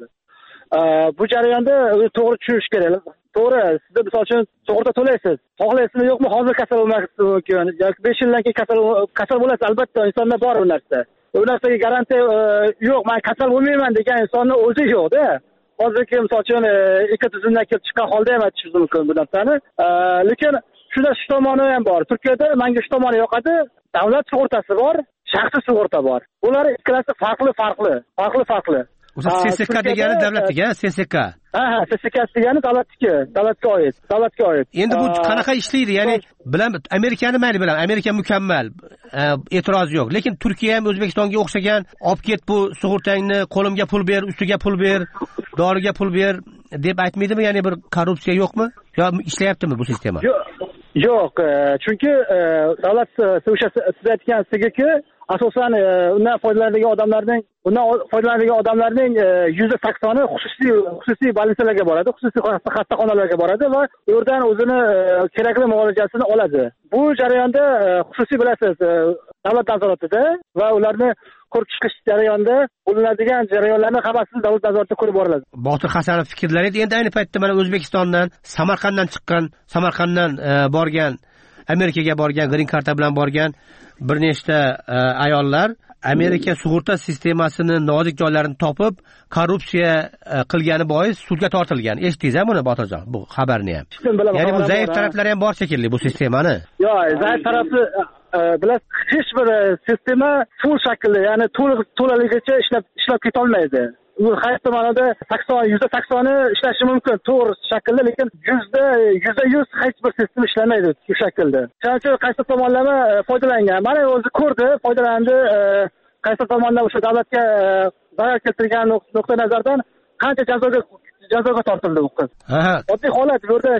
Bu jarayonda to'g'ri tushunish kerak. To'g'ri, siz misol uchun sug'urta to'laysiz. Xohlaysizmi yo'qmi, hozir kasal bo'lmasligi mumkin. yoki besh yildan keyin kasal kasal bo'lasiz, albatta insonda bor bu narsa. Bu narsaga garantiya yo'q, men kasal bo'lmayman degan insonning o'zi yo'q-da. Hozirgi misol uchun ikki tuzumdan kelib chiqqan holda ham aytish mumkin bu narsani. Lekin shunda shu tomoni ham bor. Turkiyada menga shu tomoni yoqadi. Davlat sug'urtasi bor, shaxsiy sug'urta bor. Bular ikkalasi farqli, farqli, farqli, farqli. O'sha S S K degani davlatniki, S S K. Ha, ha, S S K degani davlatniki, davlatga oid, davlatga oid. Endi bu qanaqa ishlaydi? Ya'ni bilan Amerikani mayli bilan, Amerika mukammal, e'tiroz yo'q. Lekin Turkiya ham O'zbekistonga o'xshagan, olib ket bu sug'urtangni, qo'limga pul ber, ustiga pul ber, doriga pul ber deb aytmaydimi? Ya'ni bir korrupsiya yo'qmi? Yo ishlayaptimi bu sistema? Yo'q. Yo'q, chunki davlat o'sha siz aytgan S G K asosan undan foydalanadigan odamlarning undan foydalanadigan odamlarning yuzda saksoni xususiy xususiy больницаlarga boradi, xususiy xastaxonalarga boradi va u yerdan o'zini kerakli muolajasini oladi. Bu jarayonda xususiy bilasiz, davlat nazoratida va ularni ko'rib chiqish jarayonida bo'linadigan jarayonlarni hammasini davlat nazoratida ko'rib boriladi. Botir Hasanov fikrlari endi ayni paytda mana O'zbekistondan, Samarqanddan chiqqan, Samarqanddan borgan, Amerikaga borgan, green karta bilan borgan bir nechta ayollar Amerika sug'urta sistemasini nozik joylarini topib, korrupsiya qilgani bois sudga tortilgan. Eshitdingiz-a buni Botirjon, bu xabarni ham? Ya'ni bu zaif taraflari ham bor shekilli bu sistemani. Yo'q, zaif tarafi bilasiz, hech bir sistema full shaklda, ya'ni to'liq to'laligicha ishlab ishlab keta olmaydi. U har tomonida sakson, yuzda saksoni ishlashi mumkin to'g'ri shaklda, lekin yuzda yuzda yuz hech bir sistem ishlamaydi shu shaklda. Shuning uchun qaysi tomonlama foydalangan. Mana o'zi ko'rdi, foydalandi, qaysi tomondan o'sha davlatga zarar keltirgan nuqtai nazardan qancha jazoga jazoga tortildi bu qiz. Oddiy holat bu yerda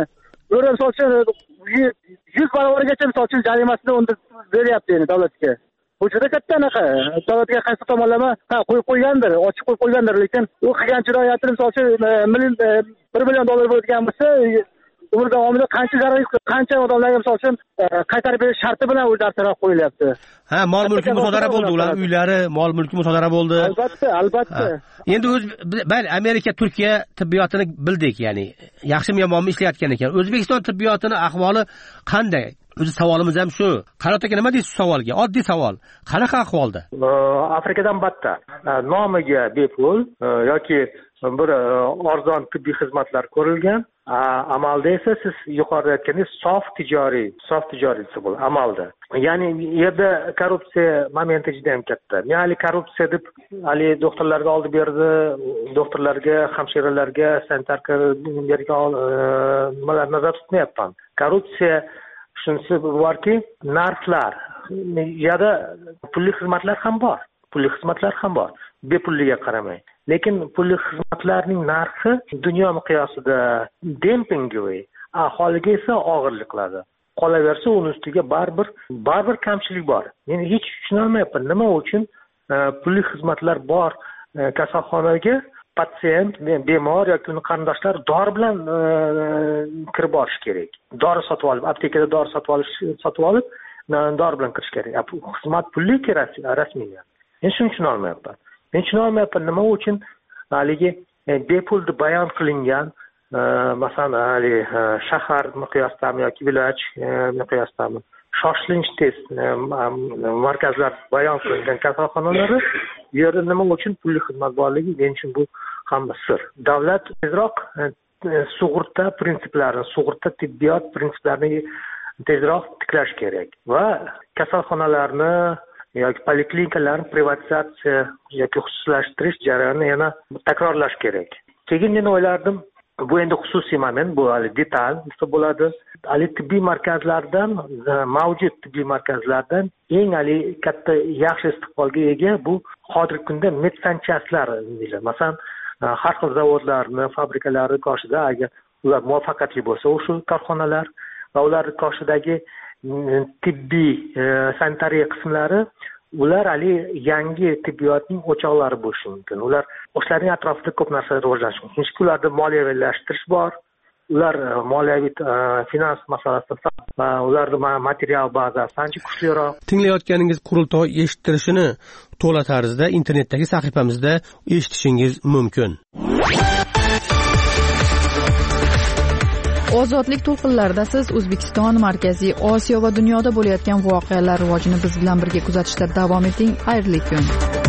bu yerda misol uchun yuz barobargacha misol uchun jarimasini unda beryapti endi davlatga. Bu juda katta anaqa. Davlatga qaysi tomonlama ha qo'yib qo'ygandir, ochib qo'yib qo'ygandir, lekin u qilgan jinoyatini misol uchun bir million dollar bo'lgan bo'lsa, umr davomida qancha zarar, qancha odamlarga misol uchun qaytarib berish sharti bilan u dartaraf qo'yilyapti. Ha, mol mulki musodara bo'ldi, ular uylari, mol mulki musodara bo'ldi. Albatta, albatta. Endi o'z bal Amerika, Turkiya tibbiyotini bildik, ya'ni yaxshimi yomonmi ishlayotgan ekan. O'zbekiston tibbiyotini ahvoli qanday? O'zi savolimiz ham shu. Qarato'ka nima deysiz savolga? Oddiy savol. Qanaqa ahvolda? Afrikadan battar. Nomiga bepul yoki bir arzon tibbiy xizmatlar ko'rilgan. Amalda esa siz yuqorida aytganingiz sof tijoriy, sof tijoriysi bu amalda. Ya'ni yerda korrupsiya momenti juda ham katta. Ya'ni korrupsiya deb hali doktorlarga oldi berdi, doktorlarga, hamshiralarga, sanitarlarga nimalar nazar tutmayapman. Korrupsiya shunisi borki, narxlar, yana pulli xizmatlar ham bor. Pulli xizmatlar ham bor. Bepulliga qaramay. Lekin pulli xizmatlarning narxi dunyo miqyosida dempingi, aholiga esa og'irlik qiladi. Qolaversa, uning ustiga baribir baribir kamchilik bor. Men hech tushuna olmayapman, nima uchun pulli xizmatlar bor kasalxonaga patsient, bemor yoki uning qarindoshlari dori bilan kirib borish kerak. Dori sotib olib, aptekada dori sotib olish, sotib olib, dori bilan kirish kerak. Xizmat pulli kerak rasmiy. Men shuni tushuna olmayapman. Men tushuna olmayapman nima uchun haligi bepul deb bayon qilingan, masalan, hali shahar miqyosidami yoki village miqyosidami shoshilinch test markazlar bayon qilingan kasalxonalari yerda nima uchun pulli xizmat borligi men uchun bu hamma sir. Davlat tezroq sug'urta prinsiplarini, sug'urta tibbiyot prinsiplarini tezroq tiklash kerak va kasalxonalarni yoki poliklinikalarni privatizatsiya yoki xususlashtirish jarayonini yana takrorlash kerak. Keyin men o'ylardim, bu endi xususiy moment, bu hali detal bo'ladi. Hali tibbiy markazlardan, mavjud tibbiy markazlardan eng hali katta yaxshi istiqbolga ega bu hozirgi kunda medsanchastlar deyiladi. Masalan, har xil zavodlarni, fabrikalarni qoshida agar ular muvaffaqiyatli bo'lsa, o'sha korxonalar va ular qoshidagi tibbiy sanitariya qismlari, ular hali yangi tibbiyotning o'choqlari bo'lishi mumkin. Ular o'shalarning atrofida ko'p narsa rivojlanishi mumkin. Chunki ularda moliyavilashtirish bor. Ular moliyaviy finans masalasida va ularning material bazasi ancha kuchliroq. Tinglayotganingiz qurultoy eshittirishini to'la tarzda internetdagi sahifamizda eshitishingiz mumkin. Ozodlik to'lqinlarida siz O'zbekiston, Markaziy Osiyo va dunyoda bo'layotgan voqealar rivojini biz bilan birga kuzatishda davom eting. Xayrli kun.